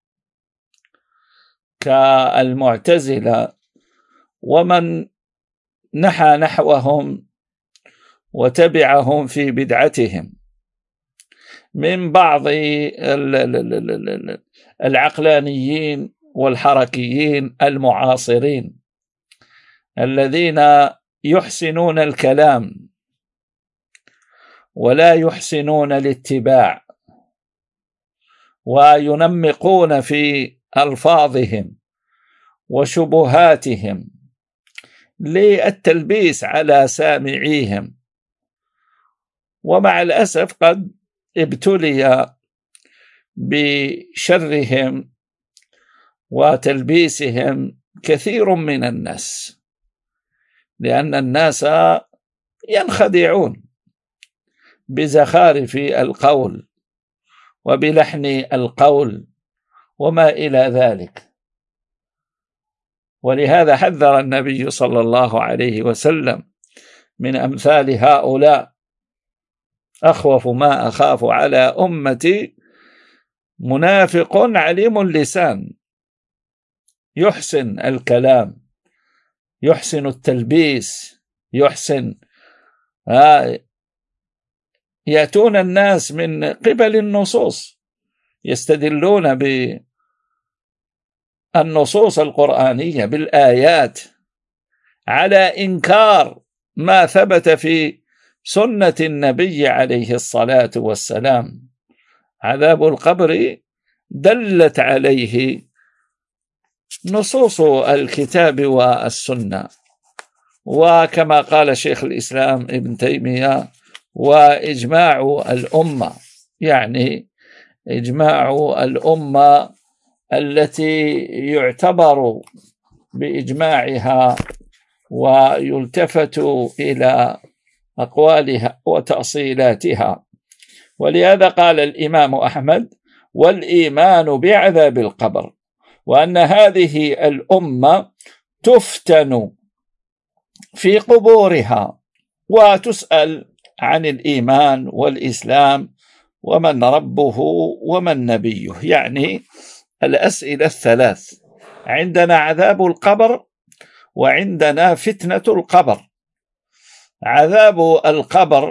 كالمعتزلة ومن نحى نحوهم وتبعهم في بدعتهم من بعض العقلانيين والحركيين المعاصرين، الذين يحسنون الكلام ولا يحسنون الاتباع، وينمقون في ألفاظهم وشبهاتهم للتلبيس على سامعيهم. ومع الأسف قد ابتلي بشرهم وتلبيسهم كثير من الناس، لأن الناس ينخدعون بزخارف القول وبلحن القول وما إلى ذلك. ولهذا حذر النبي صلى الله عليه وسلم من أمثال هؤلاء: أخوف ما أخاف على أمتي منافق عليم اللسان، يحسن الكلام، يحسن التلبيس، يأتون الناس من قبل النصوص، يستدلون بالنصوص القرآنية بالآيات على إنكار ما ثبت في سنة النبي عليه الصلاة والسلام. عذاب القبر دلت عليه نصوص الكتاب والسنة، وكما قال شيخ الإسلام ابن تيمية: وإجماع الأمة، يعني إجماع الأمة التي يعتبر بإجماعها ويلتفت إلى أقوالها وتأصيلاتها. ولهذا قال الإمام أحمد: والإيمان بعذاب القبر، وأن هذه الأمة تفتن في قبورها وتسأل عن الإيمان والإسلام ومن ربه ومن نبيه، يعني الأسئلة الثلاث. عندنا عذاب القبر وعندنا فتنة القبر. عذاب القبر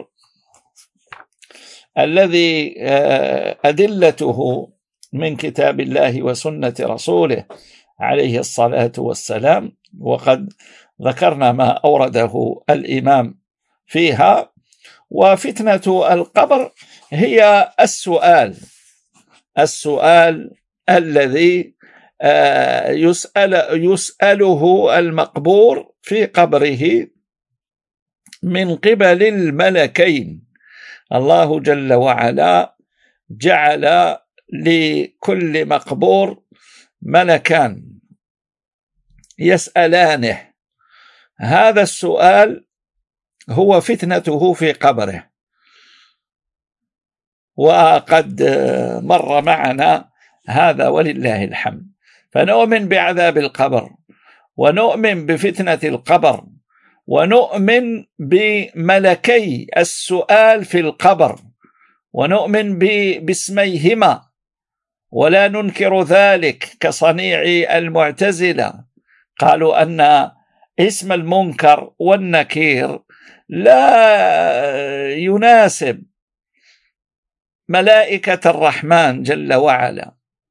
الذي أدلته من كتاب الله وسنة رسوله عليه الصلاة والسلام، وقد ذكرنا ما أورده الإمام فيها. وفتنة القبر هي السؤال الذي يسأله المقبور في قبره من قبل الملكين. الله جل وعلا جعل لكل مقبور ملكان يسألانه. هذا السؤال هو فتنته في قبره، وقد مر معنا هذا ولله الحمد. فنؤمن بعذاب القبر، ونؤمن بفتنة القبر، ونؤمن بملكي السؤال في القبر، ونؤمن باسميهما، ولا ننكر ذلك كصنيع المعتزلة. قالوا أن اسم المنكر والنكير لا يناسب ملائكة الرحمن جل وعلا،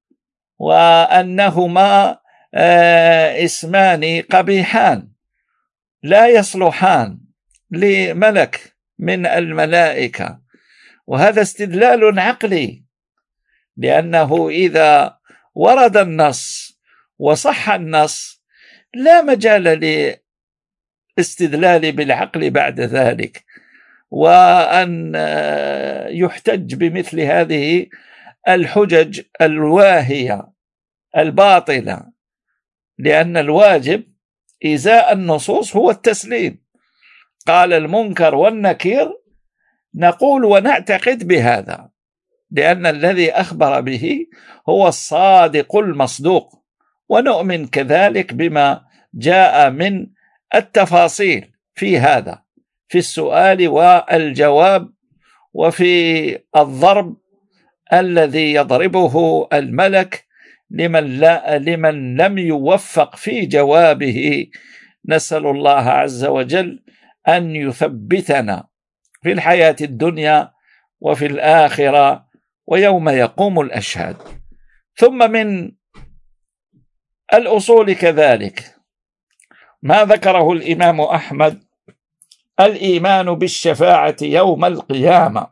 وأنهما اسمان قبيحان لا يصلحان لملك من الملائكة. وهذا استدلال عقلي، لأنه إذا ورد النص وصح النص لا مجال للاستدلال بالعقل بعد ذلك، وأن يحتج بمثل هذه الحجج الواهية الباطلة، لأن الواجب إزاء النصوص هو التسليم. قال المنكر والنكير نقول ونعتقد بهذا، لأن الذي أخبر به هو الصادق المصدوق، ونؤمن كذلك بما جاء من التفاصيل في هذا، في السؤال والجواب، وفي الضرب الذي يضربه الملك لمن لم يوفق في جوابه. نسأل الله عز وجل أن يثبتنا في الحياة الدنيا وفي الآخرة ويوم يقوم الأشهاد. ثم من الأصول كذلك ما ذكره الإمام أحمد: الإيمان بالشفاعة يوم القيامة،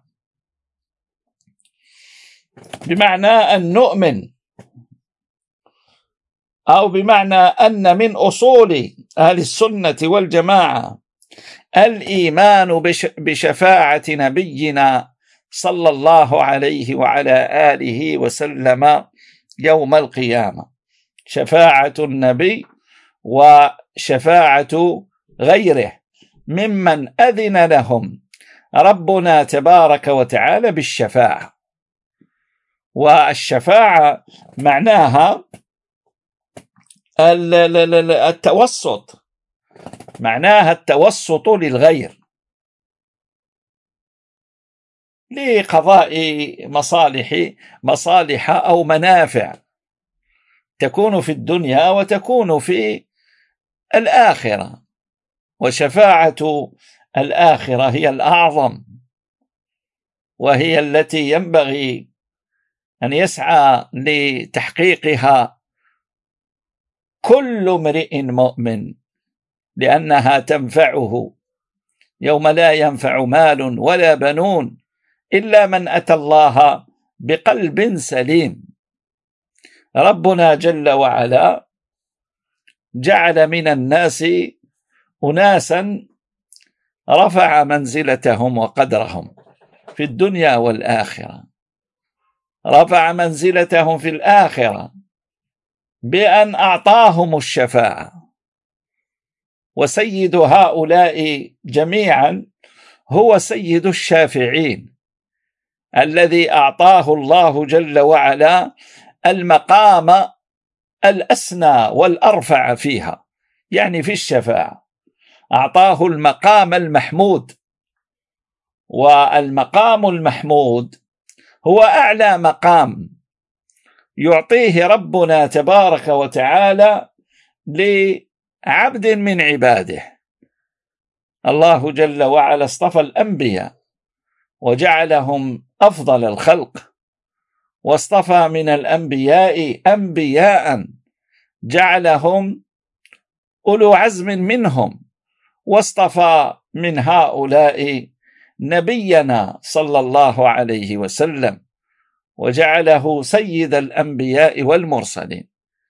بمعنى أن نؤمن، أو بمعنى أن من أصول أهل السنة والجماعة الإيمان بشفاعة نبينا صلى الله عليه وعلى آله وسلم يوم القيامة، شفاعة النبي وشفاعة غيره ممن أذن لهم ربنا تبارك وتعالى بالشفاعة. والشفاعة معناها التوسط، معناها التوسط للغير لقضاء مصالح أو منافع تكون في الدنيا وتكون في الآخرة. وشفاعة الآخرة هي الأعظم، وهي التي ينبغي أن يسعى لتحقيقها كل امرئ مؤمن، لأنها تنفعه يوم لا ينفع مال ولا بنون إلا من أتى الله بقلب سليم. ربنا جل وعلا جعل من الناس أناسا رفع منزلتهم وقدرهم في الدنيا والآخرة، رفع منزلتهم في الآخرة بأن أعطاهم الشفاعة. وسيد هؤلاء جميعا هو سيد الشافعين، الذي أعطاه الله جل وعلا المقام الأسنى والأرفع فيها، يعني في الشفاعة أعطاه المقام المحمود. والمقام المحمود هو أعلى مقام يعطيه ربنا تبارك وتعالى عبد من عباده. الله جل وعلا اصطفى الأنبياء وجعلهم أفضل الخلق، واصطفى من الأنبياء أنبياء جعلهم أولو عزم منهم، واصطفى من هؤلاء نبينا صلى الله عليه وسلم وجعله سيد الأنبياء والمرسلين.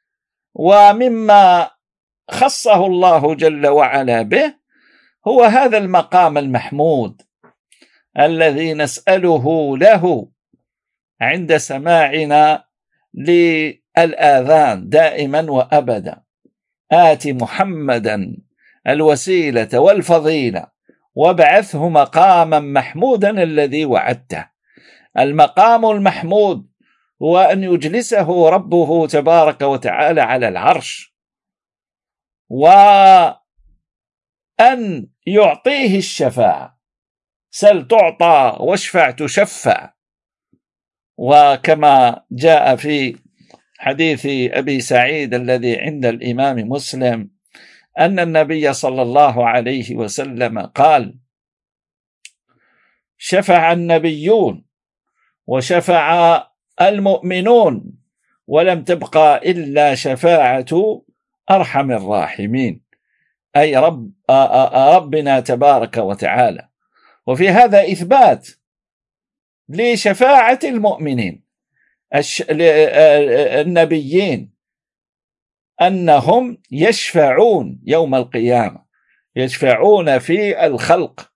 ومما خصه الله جل وعلا به هو هذا المقام المحمود الذي نسأله له عند سماعنا للآذان دائما وأبدا: آت محمدا الوسيلة والفضيلة وابعثه مقاما محمودا الذي وعدته. المقام المحمود هو أن يجلسه ربه تبارك وتعالى على العرش، وأن يعطيه الشفاعة: سل تعطى واشفع تشفع. وكما جاء في حديث أبي سعيد الذي عند الإمام مسلم أن النبي صلى الله عليه وسلم قال: شفع النبيون وشفع المؤمنون ولم تبقى إلا شفاعة أرحم الراحمين، أي ربنا تبارك وتعالى. وفي هذا إثبات لشفاعة المؤمنين النبيين، أنهم يشفعون يوم القيامة، يشفعون في الخلق.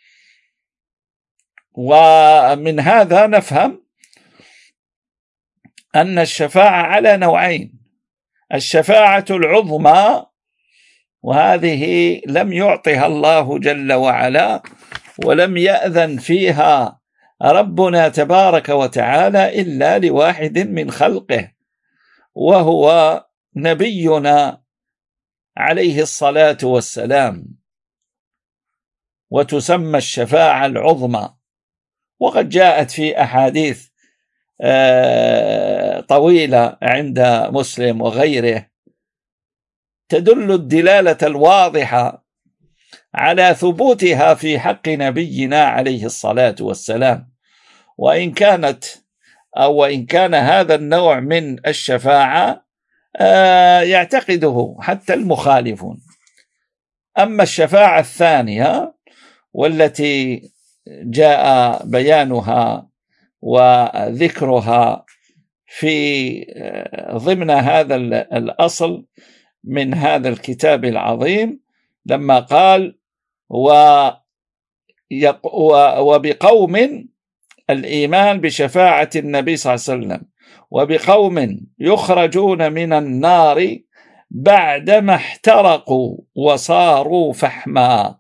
ومن هذا نفهم أن الشفاعة على نوعين: الشفاعة العظمى، وهذه لم يعطها الله جل وعلا ولم يأذن فيها ربنا تبارك وتعالى إلا لواحد من خلقه، وهو نبينا عليه الصلاة والسلام، وتسمى الشفاعة العظمى. وقد جاءت في أحاديث طويلة عند مسلم وغيره تدل الدلالة الواضحة على ثبوتها في حق نبينا عليه الصلاة والسلام، وإن كان هذا النوع من الشفاعة يعتقده حتى المخالفون. أما الشفاعة الثانية والتي جاء بيانها وذكرها في ضمن هذا الأصل من هذا الكتاب العظيم، لما قال: وبقوم الإيمان بشفاعة النبي صلى الله عليه وسلم، وبقوم يخرجون من النار بعدما احترقوا وصاروا فحما.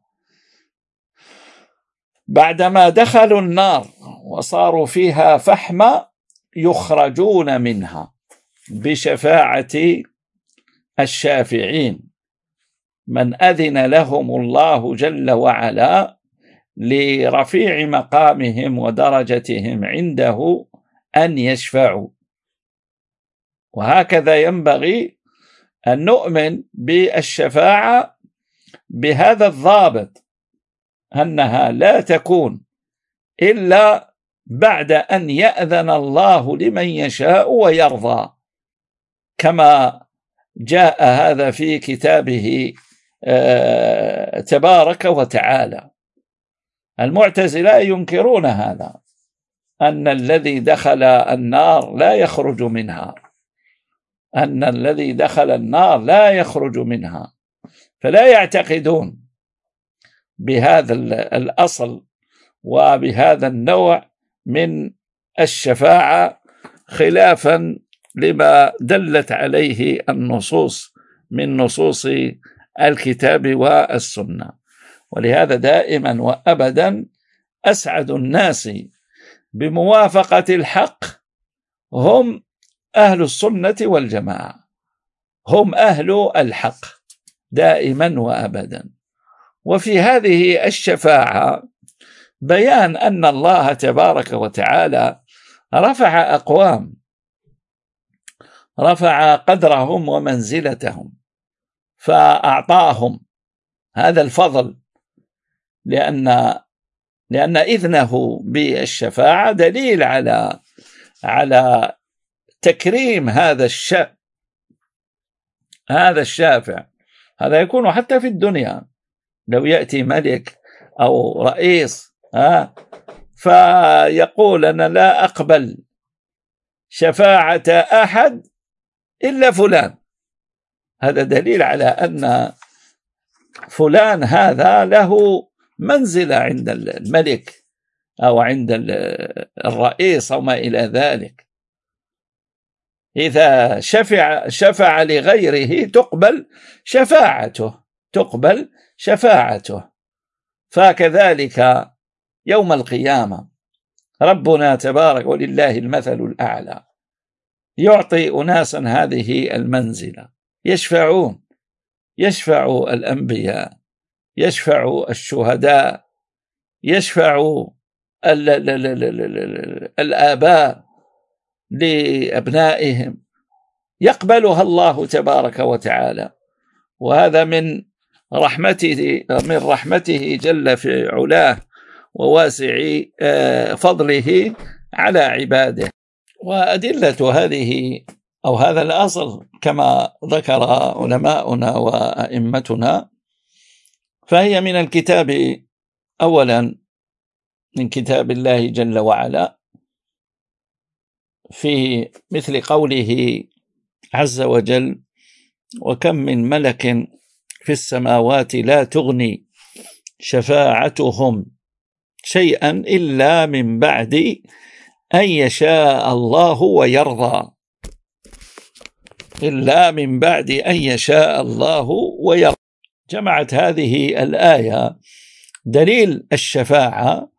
بعدما دخلوا النار وصاروا فيها فحما يخرجون منها بشفاعة الشافعين، من أذن لهم الله جل وعلا لرفيع مقامهم ودرجتهم عنده أن يشفعوا. وهكذا ينبغي أن نؤمن بالشفاعة بهذا الضابط، أنها لا تكون إلا بعد أن يأذن الله لمن يشاء ويرضى، كما جاء هذا في كتابه تبارك وتعالى. المعتزلة ينكرون هذا، أن الذي دخل النار لا يخرج منها، أن الذي دخل النار لا يخرج منها، فلا يعتقدون بهذا الأصل وبهذا النوع من الشفاعة، خلافا لما دلت عليه النصوص من نصوص الكتاب والسنة. ولهذا دائما وأبدا أسعد الناس بموافقة الحق هم أهل السنة والجماعة، هم أهل الحق دائما وأبدا. وفي هذه الشفاعة بيان أن الله تبارك وتعالى رفع أقوام، رفع قدرهم ومنزلتهم، فأعطاهم هذا الفضل، لأن إذنه بالشفاعة دليل على تكريم هذا الشافع. هذا يكون حتى في الدنيا، لو يأتي ملك أو رئيس فيقول أنا لا أقبل شفاعة أحد إلا فلان، هذا دليل على أن فلان هذا له منزلة عند الملك أو عند الرئيس أو ما إلى ذلك. إذا شفع لغيره تقبل شفاعته. فكذلك يوم القيامة ربنا تبارك ولله المثل الأعلى يعطي أناسا هذه المنزلة، يشفع الأنبياء، يشفع الشهداء، يشفع الآباء لأبنائهم، يقبلها الله تبارك وتعالى. وهذا من رحمته جل في علاه وواسع فضله على عباده. وأدلة هذه أو هذا الأصل كما ذكر علماؤنا وأئمتنا، فهي من الكتاب، أولا من كتاب الله جل وعلا، في مثل قوله عز وجل: وكم من ملك في السماوات لا تغني شفاعتهم شيئا إلا من بعد أن يشاء الله ويرضى، إلا من بعد أن يشاء الله ويرضى. جمعت هذه الآية دليل الشفاعة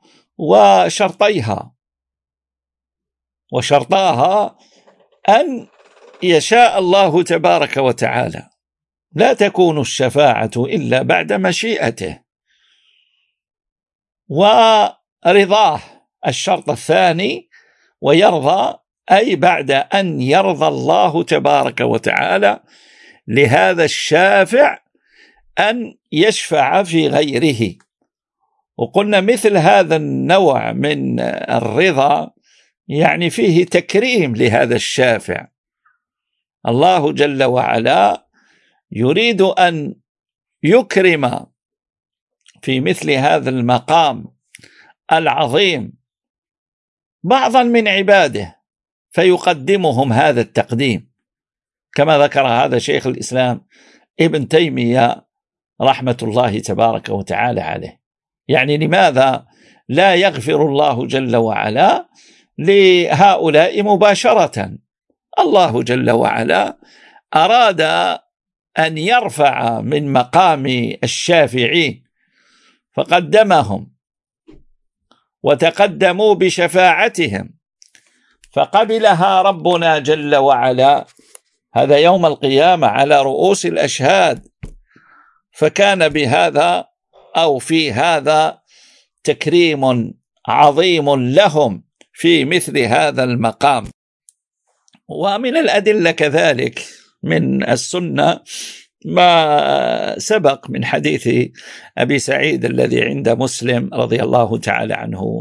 وشرطاها أن يشاء الله تبارك وتعالى، لا تكون الشفاعة إلا بعد مشيئته ورضاه. الشرط الثاني ويرضى، أي بعد أن يرضى الله تبارك وتعالى لهذا الشافع أن يشفع في غيره. وقلنا مثل هذا النوع من الرضا يعني فيه تكريم لهذا الشافع. الله جل وعلا يريد أن يكرم في مثل هذا المقام العظيم بعضا من عباده، فيقدمهم هذا التقديم، كما ذكر هذا شيخ الإسلام ابن تيمية رحمة الله تبارك وتعالى عليه. يعني لماذا لا يغفر الله جل وعلا لهؤلاء مباشرة؟ الله جل وعلا أراد أن يرفع من مقام الشافعين فقدمهم وتقدموا بشفاعتهم، فقبلها ربنا جل وعلا هذا يوم القيامة على رؤوس الأشهاد. فكان بهذا أو في هذا تكريم عظيم لهم في مثل هذا المقام. ومن الأدلة كذلك من السنة ما سبق من حديث أبي سعيد الذي عند مسلم رضي الله تعالى عنه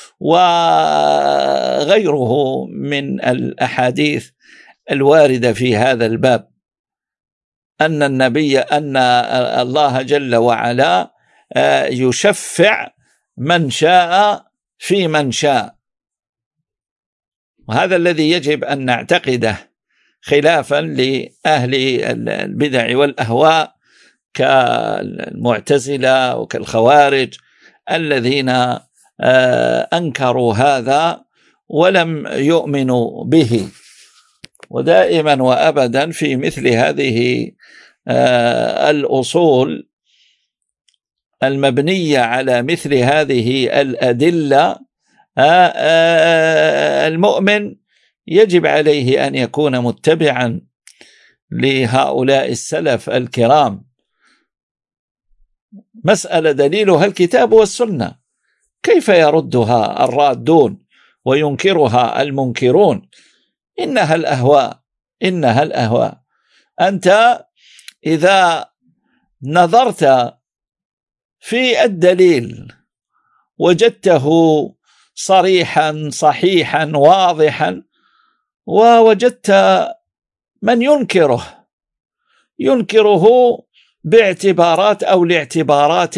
وغيره من الأحاديث الواردة في هذا الباب، أن الله جل وعلا يشفع من شاء في من شاء. وهذا الذي يجب أن نعتقده، خلافا لأهل البدع والأهواء كالمعتزلة وكالخوارج الذين أنكروا هذا ولم يؤمنوا به. ودائما وأبدا في مثل هذه الأصول المبنية على مثل هذه الأدلة، المؤمن يجب عليه أن يكون متبعا لهؤلاء السلف الكرام. مسألة دليلها الكتاب والسنة، كيف يردها الرادون وينكرها المنكرون؟ إنها الأهواء. أنت إذا نظرت في الدليل وجدته صريحا صحيحا واضحا، ووجدت من ينكره باعتبارات أو لاعتبارات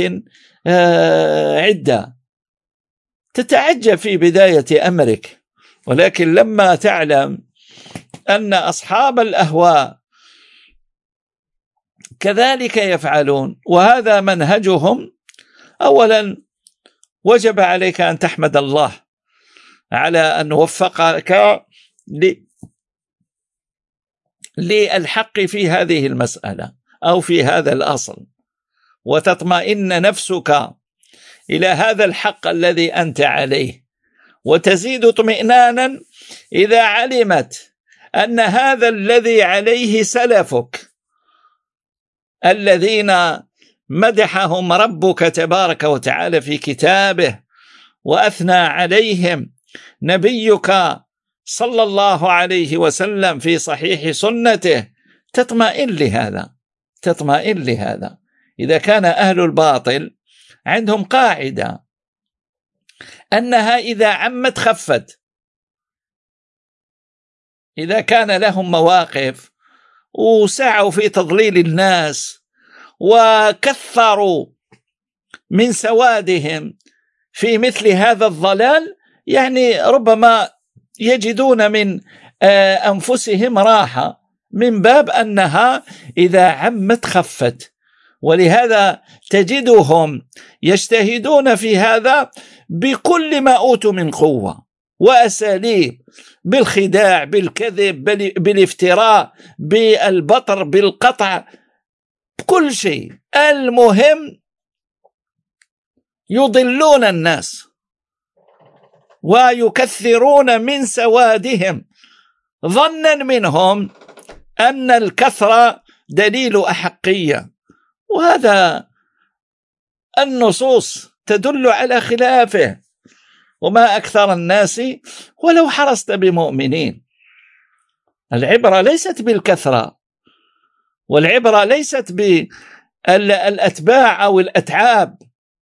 عدة، تتعجب في بداية أمرك، ولكن لما تعلم أن أصحاب الأهواء كذلك يفعلون وهذا منهجهم، أولا وجب عليك أن تحمد الله على أن وفقك للحق في هذه المسألة أو في هذا الأصل، وتطمئن نفسك إلى هذا الحق الذي أنت عليه، وتزيد اطمئنانا إذا علمت أن هذا الذي عليه سلفك الذين مدحهم ربك تبارك وتعالى في كتابه وأثنى عليهم نبيك صلى الله عليه وسلم في صحيح سنته، تطمئن لهذا. إذا كان أهل الباطل عندهم قاعدة أنها إذا عمت خفت، إذا كان لهم مواقف وسعوا في تضليل الناس وكثروا من سوادهم في مثل هذا الضلال، يعني ربما يجدون من أنفسهم راحة من باب أنها إذا عمت خفت. ولهذا تجدهم يجتهدون في هذا بكل ما أوتوا من قوة وأساليب، بالخداع، بالكذب، بالافتراء، بالبطر، بالقطع، كل شيء. المهم يضلون الناس ويكثرون من سوادهم ظنا منهم أن الكثرة دليل أحقية، وهذا النصوص تدل على خلافه. وما أكثر الناس ولو حرصت بمؤمنين. العبرة ليست بالكثرة، والعبرة ليست بالأتباع أو الأتعاب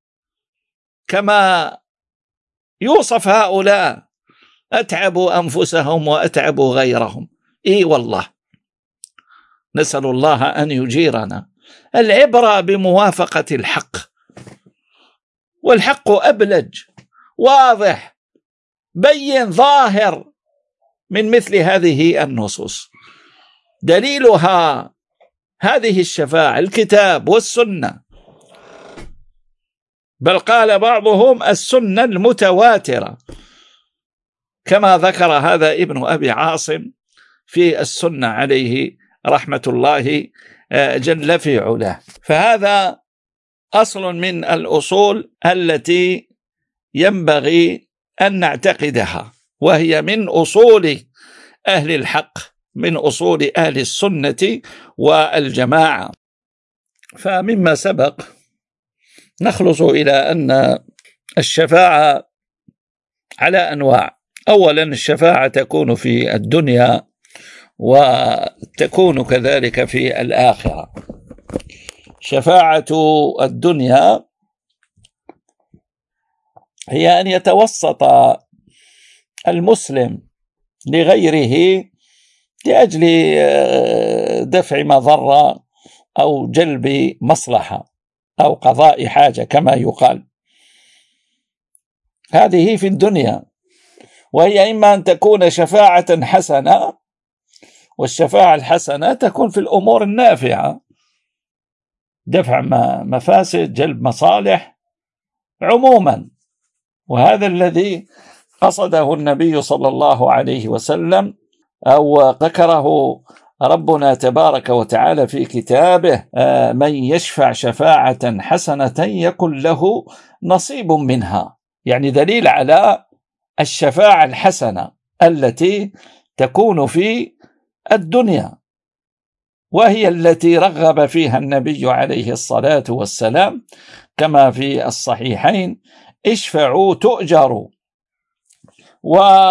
كما يوصف هؤلاء، أتعبوا أنفسهم وأتعبوا غيرهم. والله نسأل الله أن يجيرنا. العبرة بموافقة الحق، والحق أبلج واضح بين ظاهر من مثل هذه النصوص. دليلها هذه الشفاعة، الكتاب والسنة، بل قال بعضهم السنة المتواترة، كما ذكر هذا ابن أبي عاصم في السنة عليه رحمة الله جل في علاه. فهذا أصل من الأصول التي ينبغي أن نعتقدها، وهي من أصول أهل الحق، من أصول أهل السنة والجماعة. فمما سبق نخلص إلى أن الشفاعة على أنواع. أولا الشفاعة تكون في الدنيا وتكون كذلك في الآخرة. شفاعة الدنيا هي أن يتوسط المسلم لغيره لأجل دفع مضرة أو جلب مصلحة أو قضاء حاجة كما يقال. هذه في الدنيا، وهي إما أن تكون شفاعة حسنة، والشفاعة الحسنة تكون في الأمور النافعة، دفع مفاسد، جلب مصالح عموما. وهذا الذي قصده النبي صلى الله عليه وسلم أو ذكره ربنا تبارك وتعالى في كتابه: من يشفع شفاعة حسنة يكن له نصيب منها. يعني دليل على الشفاعة الحسنة التي تكون في الدنيا، وهي التي رغب فيها النبي عليه الصلاة والسلام كما في الصحيحين: اشفعوا تؤجروا.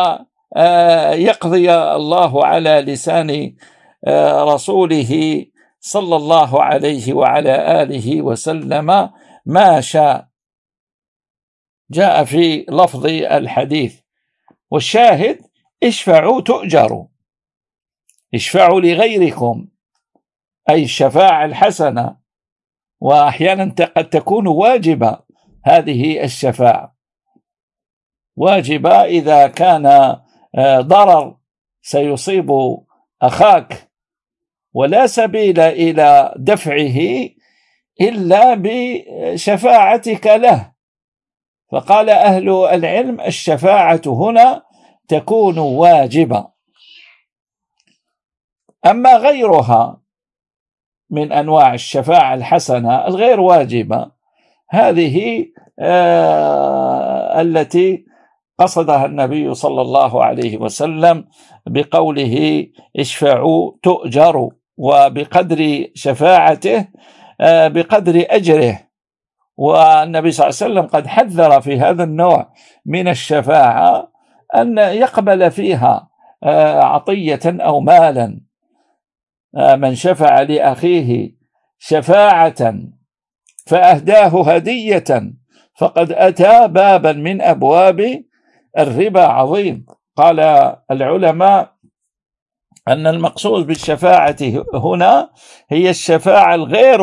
ويقضي الله على لسان رسوله صلى الله عليه وعلى آله وسلم ما شاء. جاء في لفظ الحديث. والشاهد: اشفعوا تؤجروا، اشفعوا لغيركم، أي الشفاعة الحسنة. وأحيانا قد تكون واجبة، هذه الشفاعة واجبة إذا كان ضرر سيصيب أخاك ولا سبيل إلى دفعه إلا بشفاعتك له. فقال أهل العلم: الشفاعة هنا تكون واجبة. أما غيرها من أنواع الشفاعة الحسنة الغير واجبة، هذه التي قصدها النبي صلى الله عليه وسلم بقوله اشفعوا تؤجروا، وبقدر شفاعته بقدر أجره. والنبي صلى الله عليه وسلم قد حذر في هذا النوع من الشفاعة أن يقبل فيها عطية أو مالا. من شفع لأخيه شفاعة فأهداه هدية فقد أتى بابا من أبواب الربا عظيم. قال العلماء أن المقصود بالشفاعة هنا هي الشفاعة الغير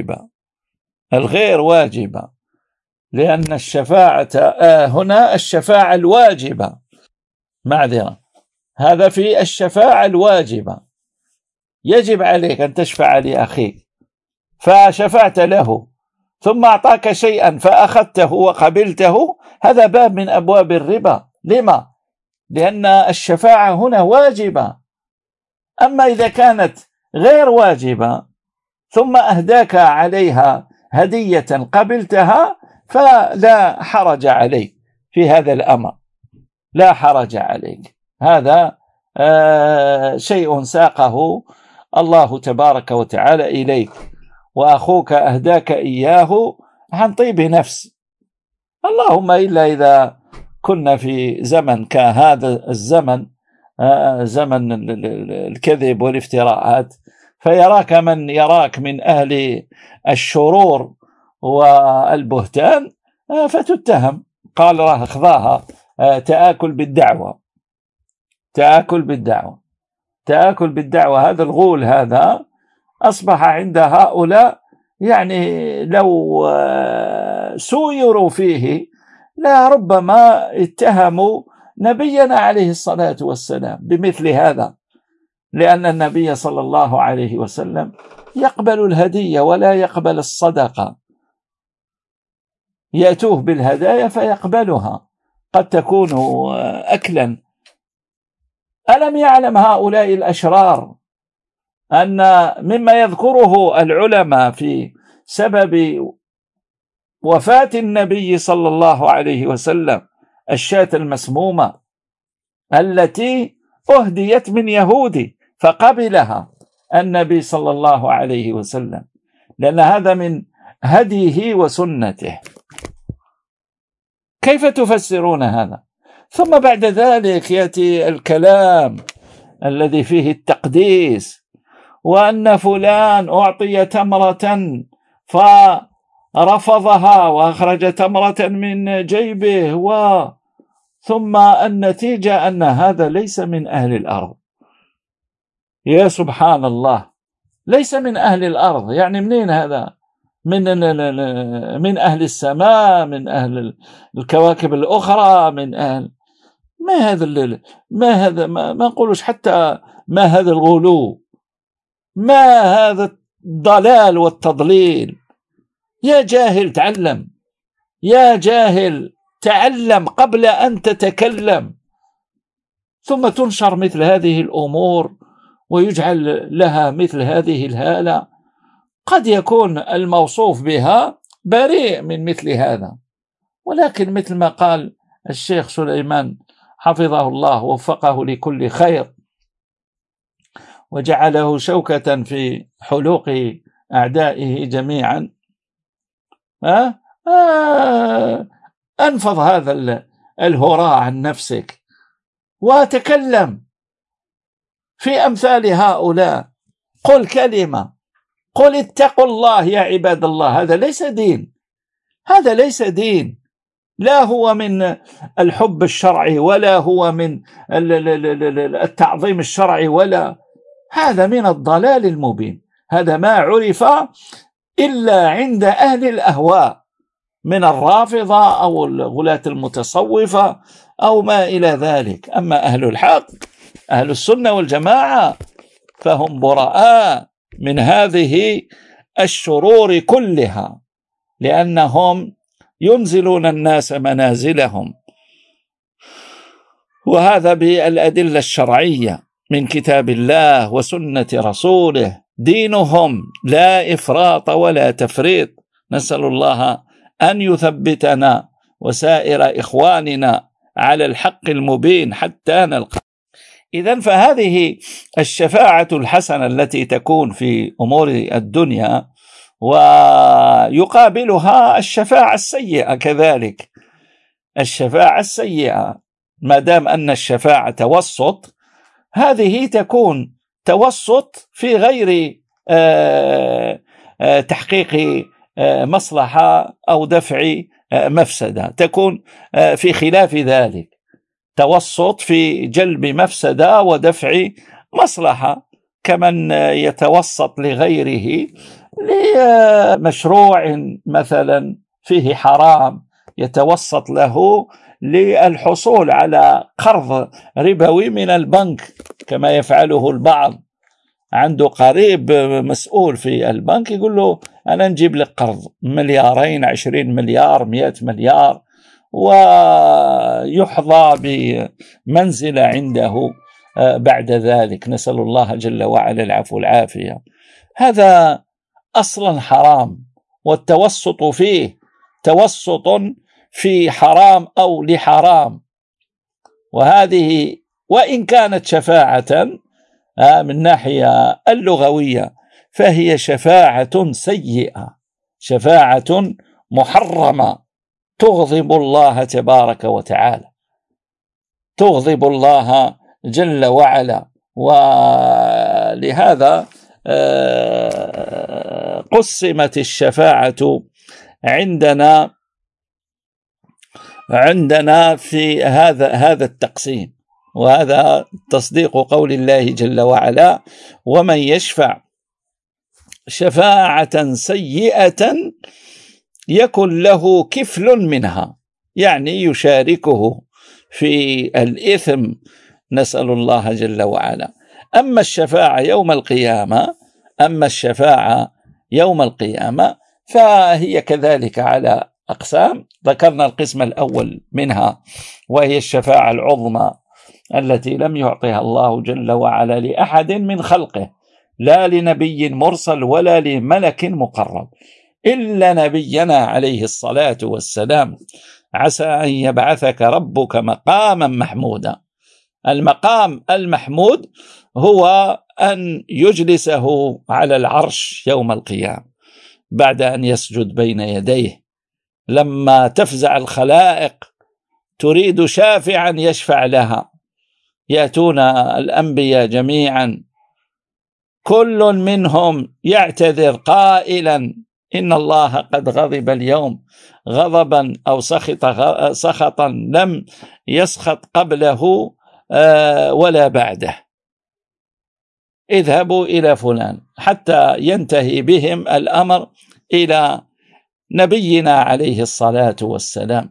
واجبة، لأن الشفاعة هنا الشفاعة الواجبة، معذرة، هذا في الشفاعة الواجبة. يجب عليك أن تشفع لأخيك، فشفعت له ثم أعطاك شيئا فأخذته وقبلته، هذا باب من أبواب الربا. لما؟ لأن الشفاعة هنا واجبة. أما إذا كانت غير واجبة ثم أهداك عليها هدية قبلتها فلا حرج عليك في هذا الأمر، لا حرج عليك. هذا شيء ساقه الله تبارك وتعالى إليك، وأخوك أهداك إياه عن طيب نفس. اللهم إلا إذا كنا في زمن كهذا الزمن، زمن الكذب والافتراءات، فيراك من يراك من أهل الشرور والبهتان فتتهم. قال راه أخذاها تآكل بالدعوة. هذا الغول هذا أصبح عند هؤلاء، يعني لو سويروا فيه لا ربما اتهموا نبينا عليه الصلاة والسلام بمثل هذا، لأن النبي صلى الله عليه وسلم يقبل الهدية ولا يقبل الصدقة. يأتوه بالهدايا فيقبلها، قد تكون أكلا. ألم يعلم هؤلاء الأشرار أن مما يذكره العلماء في سبب وفاة النبي صلى الله عليه وسلم الشاة المسمومة التي أهديت من يهودي فقبلها النبي صلى الله عليه وسلم، لأن هذا من هديه وسنته. كيف تفسرون هذا؟ ثم بعد ذلك يأتي الكلام الذي فيه التقديس، وأن فلان أعطي تمرة فرفضها وأخرج تمرة من جيبه، ثم النتيجة أن هذا ليس من أهل الأرض. يا سبحان الله، ليس من أهل الأرض، يعني منين هذا؟ من أهل السماء، من أهل الكواكب الأخرى، من أهل ما نقولش حتى ما هذا الغلو، ما هذا الضلال والتضليل. يا جاهل تعلم، يا جاهل تعلم قبل أن تتكلم. ثم تنشر مثل هذه الأمور ويجعل لها مثل هذه الهالة. قد يكون الموصوف بها بريء من مثل هذا، ولكن مثل ما قال الشيخ سليمان حفظه الله ووفقه لكل خير وجعله شوكة في حلوق أعدائه جميعا، أنفض هذا الهراء عن نفسك وتكلم في أمثال هؤلاء. قل كلمة قل اتقوا الله يا عباد الله. هذا ليس دين، هذا ليس دين، لا هو من الحب الشرعي ولا هو من التعظيم الشرعي، ولا هذا من الضلال المبين. هذا ما عرف إلا عند أهل الأهواء من الرافضة أو الغلاة المتصوفة أو ما إلى ذلك. أما أهل الحق أهل السنة والجماعة فهم براء من هذه الشرور كلها، لأنهم ينزلون الناس منازلهم، وهذا بالأدلة الشرعية من كتاب الله وسنة رسوله. دينهم لا إفراط ولا تفريط. نسأل الله أن يثبتنا وسائر إخواننا على الحق المبين حتى نلقى. إذن فهذه الشفاعة الحسنة التي تكون في أمور الدنيا، ويقابلها الشفاعة السيئة كذلك. الشفاعة السيئة ما دام أن الشفاعة توسط، هذه تكون توسط في غير تحقيق مصلحة أو دفع مفسدة، تكون في خلاف ذلك، توسط في جلب مفسدة ودفع مصلحة، كمن يتوسط لغيره لمشروع مثلا فيه حرام، يتوسط له للحصول على قرض ربوي من البنك كما يفعله البعض. عنده قريب مسؤول في البنك يقول له أنا نجيب لك قرض 2 20 مليار 100 مليار، ويحظى بمنزلة عنده بعد ذلك. نسأل الله جل وعلا العفو والعافية. هذا أصلا حرام، والتوسط فيه توسط في حرام أو لحرام. وهذه وإن كانت شفاعة من ناحية اللغوية فهي شفاعة سيئة، شفاعة محرمة، تغضب الله تبارك وتعالى، تغضب الله جل وعلا. ولهذا قسمت الشفاعة عندنا في هذا التقسيم، وهذا تصديق قول الله جل وعلا: ومن يشفع شفاعة سيئة يكن له كفل منها، يعني يشاركه في الإثم، نسأل الله جل وعلا. أما الشفاعة يوم القيامة فهي كذلك على أقسام. ذكرنا القسم الأول منها وهي الشفاعة العظمى التي لم يعطيها الله جل وعلا لأحد من خلقه، لا لنبي مرسل ولا لملك مقرب، إلا نبينا عليه الصلاة والسلام: عسى أن يبعثك ربك مقاما محمودا. المقام المحمود هو أن يجلسه على العرش يوم القيامة بعد أن يسجد بين يديه، لما تفزع الخلائق تريد شافعا يشفع لها، يأتون الأنبياء جميعا، كل منهم يعتذر قائلا: إن الله قد غضب اليوم غضبا أو سخطا لم يسخط قبله ولا بعده، اذهبوا إلى فلان، حتى ينتهي بهم الأمر إلى نبينا عليه الصلاة والسلام،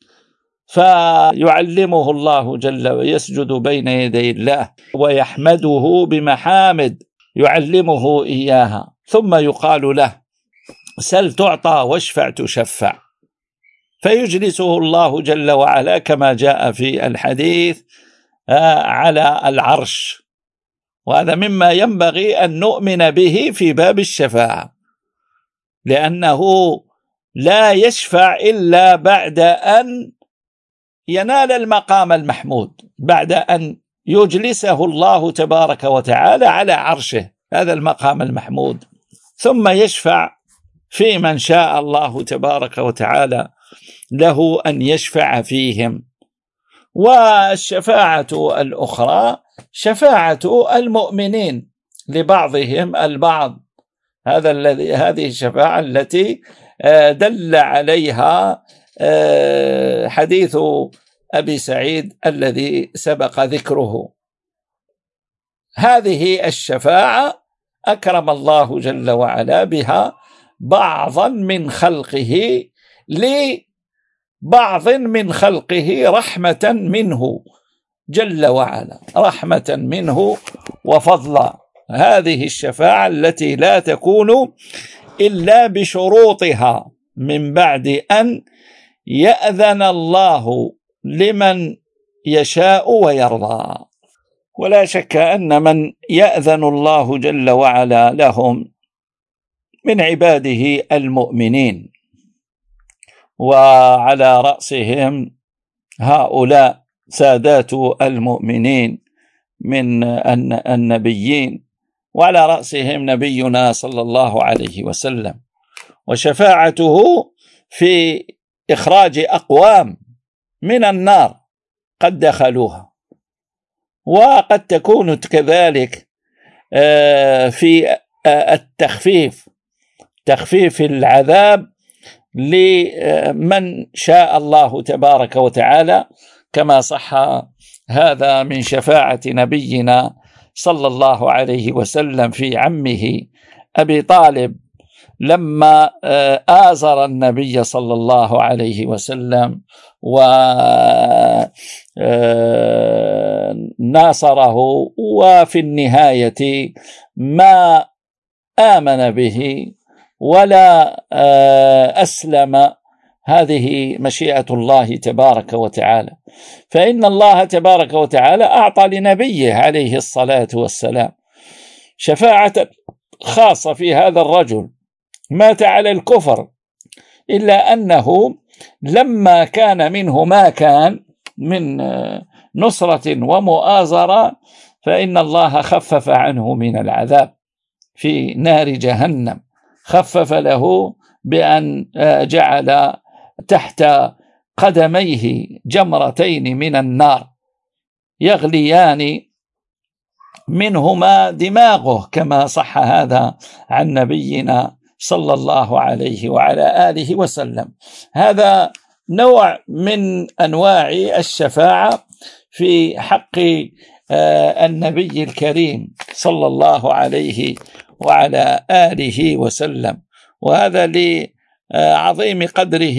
فيعلمه الله جل ويسجد بين يدي الله ويحمده بمحامد يعلمه إياها، ثم يقال له: سل تعطى واشفع تشفع، فيجلسه الله جل وعلا كما جاء في الحديث على العرش. وهذا مما ينبغي أن نؤمن به في باب الشفاعة، لأنه لا يشفع إلا بعد أن ينال المقام المحمود، بعد أن يجلسه الله تبارك وتعالى على عرشه، هذا المقام المحمود، ثم يشفع في من شاء الله تبارك وتعالى له أن يشفع فيهم. والشفاعة الأخرى شفاعة المؤمنين لبعضهم البعض، هذه الشفاعة التي دل عليها حديث أبي سعيد الذي سبق ذكره. هذه الشفاعة أكرم الله جل وعلا بها بعضا من خلقه لبعض من خلقه رحمة منه جل وعلا، رحمة منه وفضلا. هذه الشفاعة التي لا تكون إلا بشروطها من بعد أن يأذن الله لمن يشاء ويرضى. ولا شك أن من يأذن الله جل وعلا لهم من عباده المؤمنين، وعلى رأسهم هؤلاء سادات المؤمنين من النبيين، وعلى رأسهم نبينا صلى الله عليه وسلم، وشفاعته في إخراج أقوام من النار قد دخلوها، وقد تكون كذلك في تخفيف العذاب لمن شاء الله تبارك وتعالى، كما صح هذا من شفاعة نبينا صلى الله عليه وسلم في عمه أبي طالب لما آزر النبي صلى الله عليه وسلم وناصره، وفي النهاية ما آمن به ولا أسلم. هذه مشيئة الله تبارك وتعالى، فإن الله تبارك وتعالى أعطى لنبيه عليه الصلاة والسلام شفاعة خاصة في هذا الرجل مات على الكفر، إلا أنه لما كان منه ما كان من نصرة ومؤازرة فإن الله خفف عنه من العذاب في نار جهنم، خفف له بأن جعل تحت قدميه جمرتين من النار يغليان منهما دماغه، كما صح هذا عن نبينا صلى الله عليه وعلى آله وسلم. هذا نوع من أنواع الشفاعة في حق النبي الكريم صلى الله عليه وعلى آله وسلم، وهذا لعظيم قدره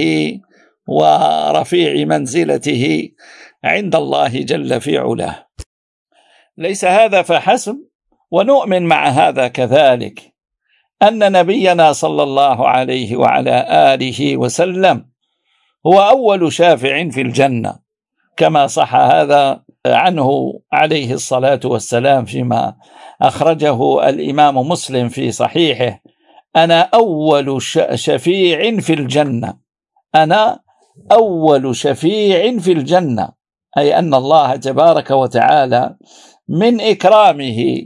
ورفيع منزلته عند الله جل في علاه. ليس هذا فحسب، ونؤمن مع هذا كذلك أن نبينا صلى الله عليه وعلى آله وسلم هو أول شافع في الجنة، كما صح هذا عنه عليه الصلاة والسلام فيما أخرجه الإمام مسلم في صحيحه: أنا أول شفيع في الجنة، أنا أول شفيع في الجنة، أي أن الله تبارك وتعالى من إكرامه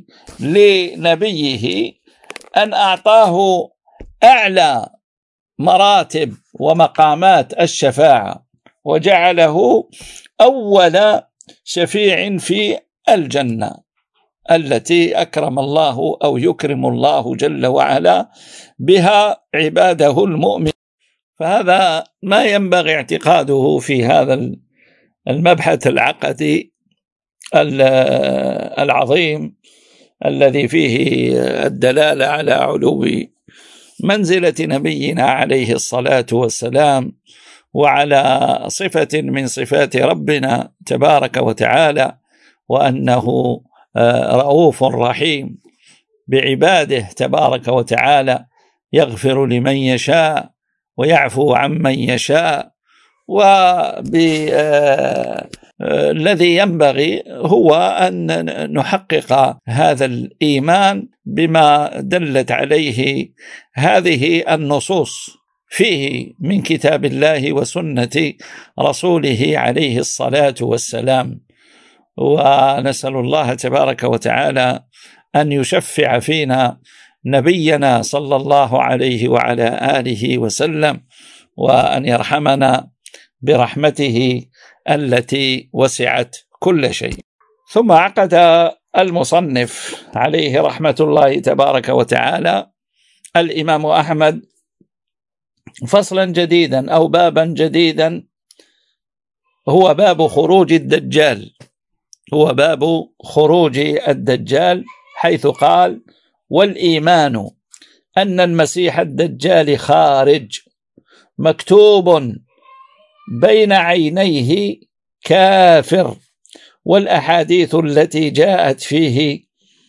لنبيه أن أعطاه أعلى مراتب ومقامات الشفاعة، وجعله أول شفيع في الجنة التي أكرم الله أو يكرم الله جل وعلا بها عباده المؤمن. فهذا ما ينبغي اعتقاده في هذا المبحث العقدي العظيم الذي فيه الدلالة على علو منزلة نبينا عليه الصلاة والسلام، وعلى صفة من صفات ربنا تبارك وتعالى، وأنه رؤوف رحيم بعباده تبارك وتعالى، يغفر لمن يشاء ويعفو عمن يشاء. والذي ينبغي هو أن نحقق هذا الإيمان بما دلت عليه هذه النصوص فيه من كتاب الله وسنة رسوله عليه الصلاة والسلام. ونسأل الله تبارك وتعالى أن يشفع فينا نبينا صلى الله عليه وعلى آله وسلم، وأن يرحمنا برحمته التي وسعت كل شيء. ثم عقد المصنف عليه رحمة الله تبارك وتعالى الإمام أحمد فصلا جديدا أو بابا جديدا، هو باب خروج الدجال، هو باب خروج الدجال، حيث قال: والإيمان أن المسيح الدجال خارج مكتوب بين عينيه كافر، والأحاديث التي جاءت فيه،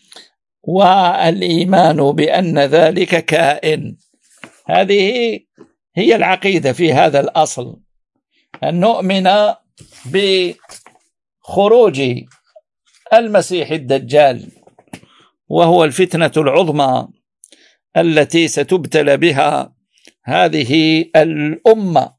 والإيمان بأن ذلك كائن. هذه هي العقيدة في هذا الأصل، أن نؤمن بخروج المسيح الدجال، وهو الفتنة العظمى التي ستبتلى بها هذه الأمة،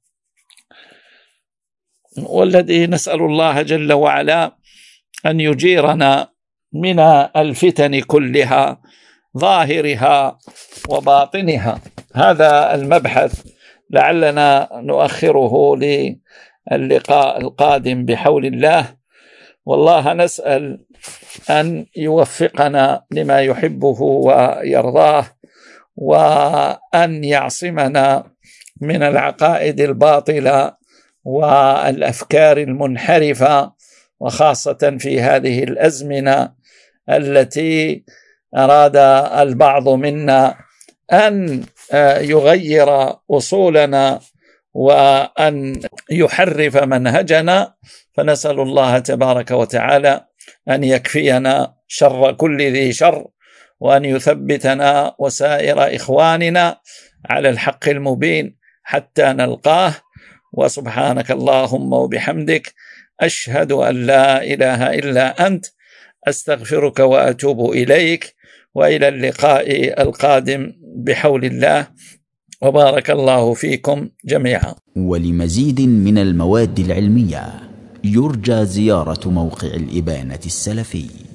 والذي نسأل الله جل وعلا أن يجيرنا من الفتن كلها ظاهرها وباطنها. هذا المبحث لعلنا نؤخره للقاء القادم بحول الله، والله نسأل أن يوفقنا لما يحبه ويرضاه، وأن يعصمنا من العقائد الباطلة والأفكار المنحرفة، وخاصة في هذه الأزمنة التي أراد البعض منا أن يغير أصولنا وأن يحرف منهجنا، فنسأل الله تبارك وتعالى أن يكفينا شر كل ذي شر، وأن يثبتنا وسائر إخواننا على الحق المبين حتى نلقاه. وسبحانك اللهم وبحمدك، أشهد أن لا إله إلا أنت، أستغفرك وأتوب إليك، وإلى اللقاء القادم بحول الله، وبارك الله فيكم جميعا. ولمزيد من المواد العلمية يرجى زيارة موقع الإبانة السلفي.